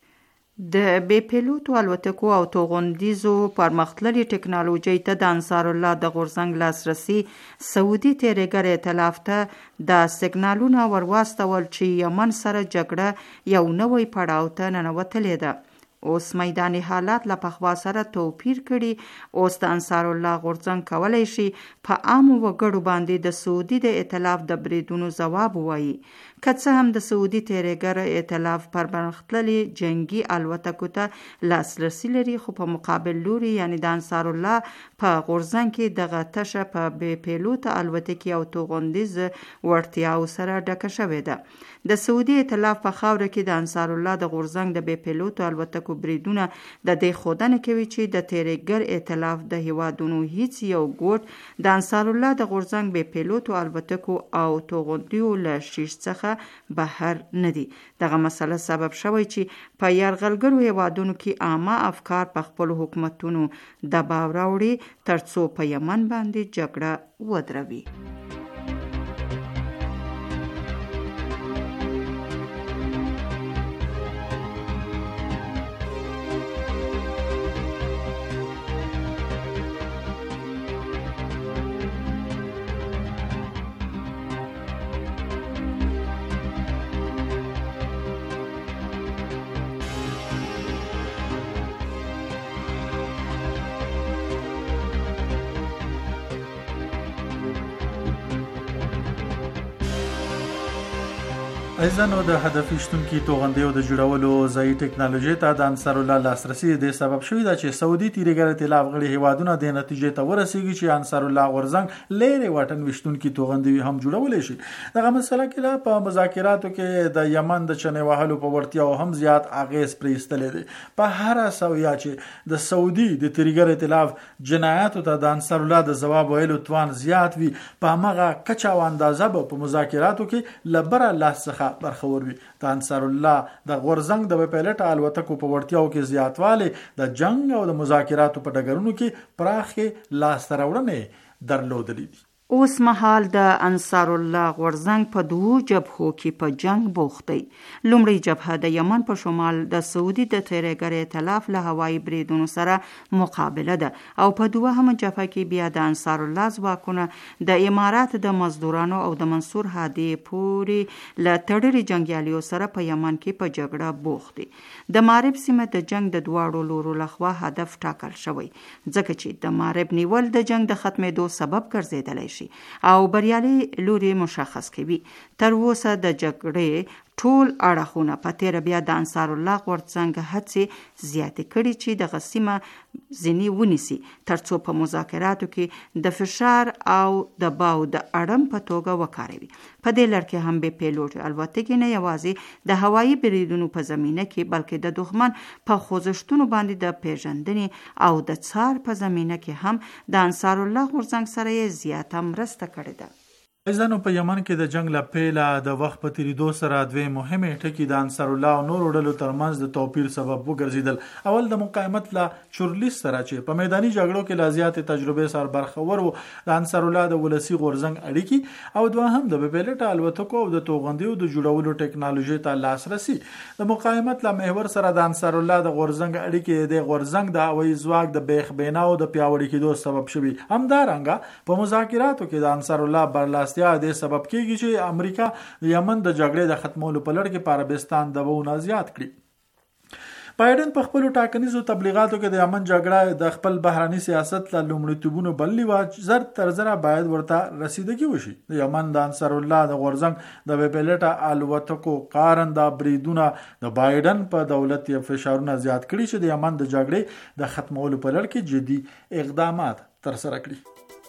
S7: د بې پیلوټو الوتکو او توغندیزو پرمختللې ټکنالوژۍ ته د انصار الله د غورځنګ لاسرسي سعودي تیریګر ائتلاف ته د سیګنالونه ورواستول چې یمن سره جګړه یو نوی پړاو ته ننوتلې ده. اوس میداني حالات له پخوا سره توپیر کړي. اوس د انصار الله غورځنګ کولی شي په عامو وګړو باندې د سعودي د ائتلاف د بریدونو ځواب ووایي. که څه هم د سعودي تیریګر ائتلاف پرمختللې جنگي الوتکو ته لاسرسي لري، خو په مقابل لوري یعنی د انصار الله په غورځنګ کې دغه تشه په بې پیلوټه الوتکې او توغندیز وړتیاو سره ډکه شوې ده. د سعودي ائتلاف په خاوره کې د انصار الله د غورځنګ د بې پیلوټو الوتکو بریدونه د دې ښودنه کوي چې د تیریګر ائتلاف د هیوادونو هیڅ یو ګوټ د انصار الله د غورځنګ بې پیلوټو الوتکو او توغندیو له شیش څخه بهر نه دي. دغه مسله سبب شوی چې په یرغلګرو هیوادونو کې عامه افکار په خپل حکومتونو دباو راوړي ترڅو په یمن باندې جګړه ودروي.
S4: ایزانو د هدفي شتونکي توغندیو د جوړولو ځایي ټکنالوژي ته د انصار الله لاسرسي د سبب شوی دا چې سعودي تیریګر ائتلاف غړي هیوادونه د نتیجې ته ورسیږي چې انصار الله غورزنګ لری واټن وشتونکي توغندي هم جوړولای شي. دغه مسله کې لا په مذاکراتو کې د یمن د چنې وهلو په ورتیا او هم زیات اغیز پرېستلې دي. په هر سویا چې د سعودي د تیریګر ائتلاف جنایاتو ته د انصار الله د جواب ویلو توان زیات وي په هغه کچا او اندازه په مذاکراتو کې لبره لاس څخه برخور وي. د انصار الله د غورزنګ د پیلټ الوتکو په ورتیاو کې زیاتواله د جنگ او د مذاکراتو په ډګرونو کې پراخه لاس تراوړنې درلودلې دي.
S7: اوس مهال د انصار الله غورزنګ په دوو جبهو کې په جنگ بوخت دی. لومړی جبهه د یمن په شمال د سعودي د تیریګر ائتلاف له هوایي بریدونو سره مقابله ده او په دوهمه جبهه کې بیا د انصار الله ځواکونه د امارات د مزدورانو او د منصور هادي پورې له تړلي جنگیالیو سره په یمن کې په جګړه بوخت دي. د مارب سیمه د جنگ د دواړو لورو لخوا هدف ټاکل شوی ځکه چې د مارب نیول د جنگ د ختمېدو سبب ګرځیدلی شي او بریالي لوري مشخص کوي. تر اوسه د جګړې ټول اړخونه په تیر بیا د انصار الله غورزنګ هڅې زیاتې کړي چې د غسیمه ځینی ونیسي ترڅو په مذاکراتو کې د فشار او د باو د اړم په توګه وکاروي. په دې لړ کې هم به پیلوټ الوتکې نه یوازې د هوایي بریدونو په زمینه کې بلکې د دښمن په خوځښتونو باندې د پیژندنې او د څار په زمینه کې هم د انصار الله غورزنګ سره زیاته مرسته کړې ده.
S4: ایزانو په یمن کې د جنگ لپیله د وخت په تیریدو سره دوی مهمه ټکی د انصار الله او نور ډلو ترمنځ د توپیر سبب وګرځیدل. اول د مقاومت لا چورلیس سره چې په میداني جګړو کې لا زیات تجربه سره برخور وو د انصار الله د ولسی غورزنګ اړیکی او دوهم د پیلټ الوتکو او د توغندیو د جوړولو ټکنالوژي ته لاسرسي. د مقاومت لا محور سره د انصار الله د غورزنګ اړیکی د غورزنګ د هوایي ځواک د بیخ بیناو د پیاوړي کېدو سبب شوی. همدارنګه په مذاکراتو کې د انصار الله برلاس یا د سبب کېږي چې امریکا د یمن د جګړې د ختمولو په لړ کې په عربستان دباونه زیات کړي. بایدن په خپل ټاکنیزو تبلیغاتو کې د یمن جګړه د خپل بهراني سیاست له لومړیتوبونو بللی و زر تر زر باید ورته رسیدګي وشي. د یمن د انصار الله د غورزنګ د پیلټ الوتکو کارنده بریدونه د بایدن په دولت یې فشارونه زیات کړي چې د یمن د جګړې د ختمولو په لړ کې جدي اقدامات تر سره کړي.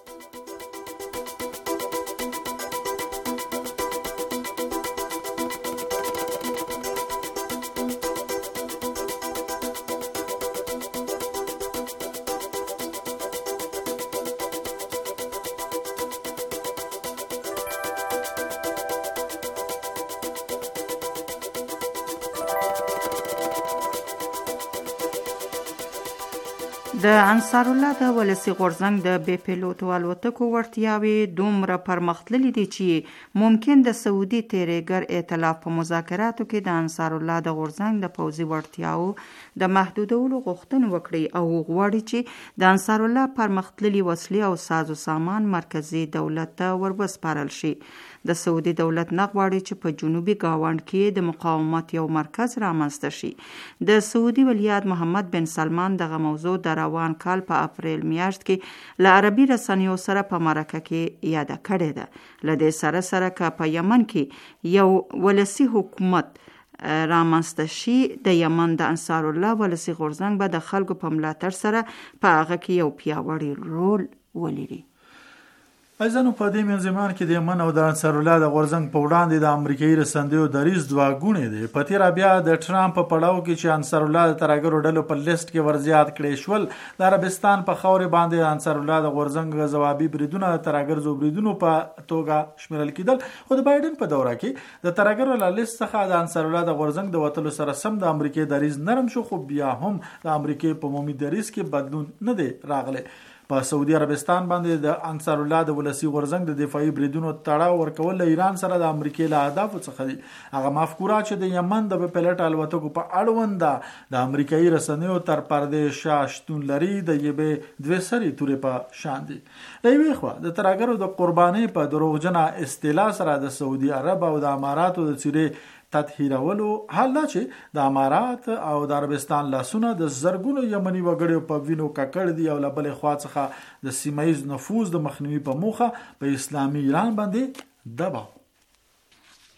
S7: د انصار الله د ولسی غورزنګ د بې پیلوټو الوتکو ورتیاوي دومره پرمختللي دي چې ممکن د سعودي تیریګر ائتلاف په مذاکراتو کې د انصار الله د غورزنګ د پوځي ورتیاو د محدودولو غوښتنه وکړي او غواړي چې د انصار الله پرمختللي وسلې او ساز و سامان مرکزی دولت ته ورسپارل شي. د سعودي دولت نه غواړي چې په جنوبي گاوند کې د مقاومت یو مرکز رامنځته شي. د سعودي ولیعهد محمد بن سلمان دغه موضوع د روان کال په اپریل میاشت کې له عربي رسنیو سره په مرکه کې یاد کړې ده. له دې سره سره که په یمن کې یو ولسی حکومت رامنځته شي د یمن د انصار الله ولسی غورزنګ به د خلکو په ملاتړ سره په هغه کې یو پیاوړی رول ولري.
S4: ایزانو په دې منځمان کې د یمن او د انصار الله د غورزنګ په وړاندې د امریکایي رسنیو دریز دوه ګونې دي. په تیر بیا د ټرامپ په پړاو کې چې انصار الله د ترهګرو ډلو په لیست کې ورزیات کړي شول د عربستان په خاورې باندې انصار الله د غورزنګ ځوابي بریدونه د ترهګر زو بریدونو په توګه شمیرل کېدل. خو د بایدن په دوره کې د ترهګرو له لیست څخه د انصار الله د غورزنګ د وتلو سره سم د امریکایي دریز نرم شو خو بیا هم د امریکایي په عمومي دریز کې بدلون نه دی راغلی. په سعودي عربستان باندې د انصار الله د ولسی غورزنګ د دفاعي بریدونو تړاو ورکول له ایران سره د امریکای له اهدافو څخه دي. هغه مفکوره چې د یمن د پیلټ الوتکو په اړوند د امریکایي رسنیو تر پردې شاشتون لري د یبه دوه سری تورې په شان دي. له یوې خوا د ترهګرو د قربانۍ په دروغجنه استیلا سره د سعودي عرب او د اماراتو د چیرې تطهیرولو حال دا چې د امارات او د عربستان لاسونه د زرګونو یمني وګړو په وینو ککړ دي او له بلې خوا څخه د سیمایي نفوذ د مخنیوي په موخه په اسلامي ایران باندې دباو.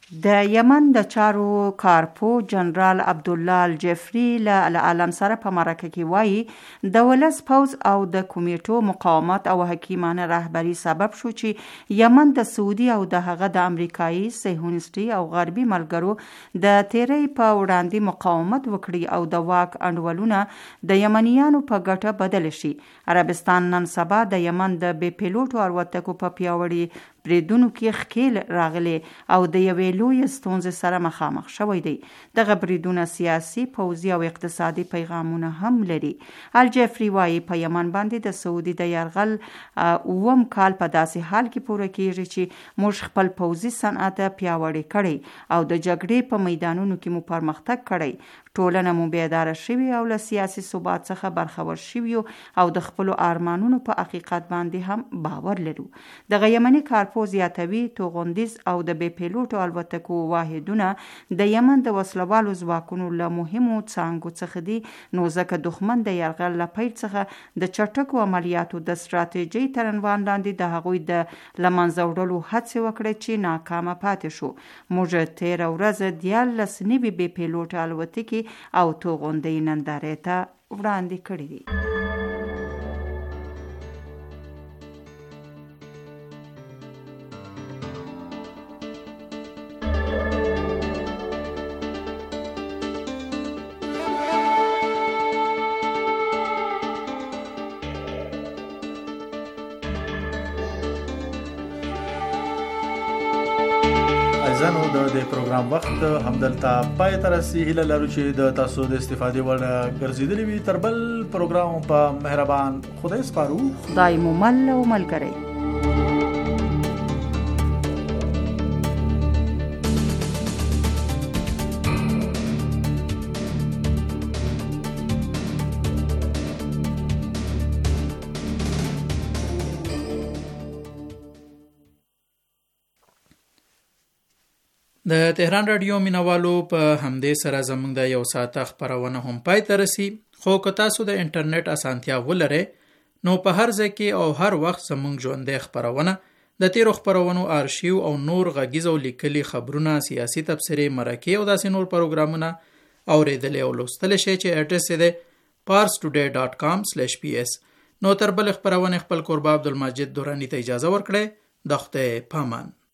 S7: د یمن د چارو کارپو جنرال عبدالله الجفري له عالم سره په مرکه کې وایي د ولس پوز او د کمیټو مقاومت او حکیمانه رهبری سبب شو چې یمن د سعودي او د هغه د امریکایي صهیونیستي او غربي ملګرو د تیری په وړاندې مقاومت وکړي او د واک انډولونه د یمنیانو په ګټه بدل شي. عربستان نن سبا د یمن د بې پیلوټو الوتکو په پیاوړي بریدونو کې ښکیل راغلي او د یوې لویې ستونزې سره مخامخ شوی دی. دغه بریدونه سیاسي، پوځي او اقتصادي پیغامونه هم لري. الجفري وایي په یمن باندې د سعودي د یرغل اووم کال په داسې حال کې پوره کیږي چې موږ خپل پوځي صنعت پیاوړی کړی او د جګړې په میدانونو کې مو پرمختګ کړی. ټولنه مو بیداره شوي او له سیاسي ثبات څخه برخور شوي او د خپلو ارمانونو په حقیقت باندې هم باور لرو. دغه یمني کارپو زیاتوي توغندیز او د بې پیلوټو الوتکو واحدونه د یمن د وسلوالو ځواکونو له مهمو څانګو څخه دي، نو ځکه دښمن د یرغل له پیل څخه د چټکو عملیاتو د ستراتیژۍ تر عنوان لاندې د هغوی د له منځه وړلو هڅې وکړې چې ناکامه پاتې شو. موږ تېره ورځ دیارلس نوي بې پیلوټه الوتکې او توغندۍ نندارې ته وړاندې کړې دي.
S8: زنو د دې پروګرام وخت همدلته پای ته رسي. هیله لرو چې د تاسو د استفادې وړ ګرځېدلی وي. تر بل پروګرام په مهربان خدای سپارو.
S7: خدای مو مل او ملګری.
S4: د تهران رادیو مینوالو په همدې سره زموږ د یو ساعته خپرونه هم پای ته رسي. خو که تاسو د انټرنیټ اسانتیا ولرئ نو په هر ځای کې او هر وخت زموږ ژوندۍ خپرونه د تیرو خپرونو آرشیو او نور غږیز او لیکلي خبرونه، سیاسي تبصرې، مرکې او داسې نور پروګرامونه اوریدلی او لوستلی شئ چې اډرس یې دی پارس ټوډے ډاټ کام سلیش پی ایس. نو تر بل خپرونې خپل کوربه عبدالمجید دورانی ته اجازه ورکړئ. د خدای پامان.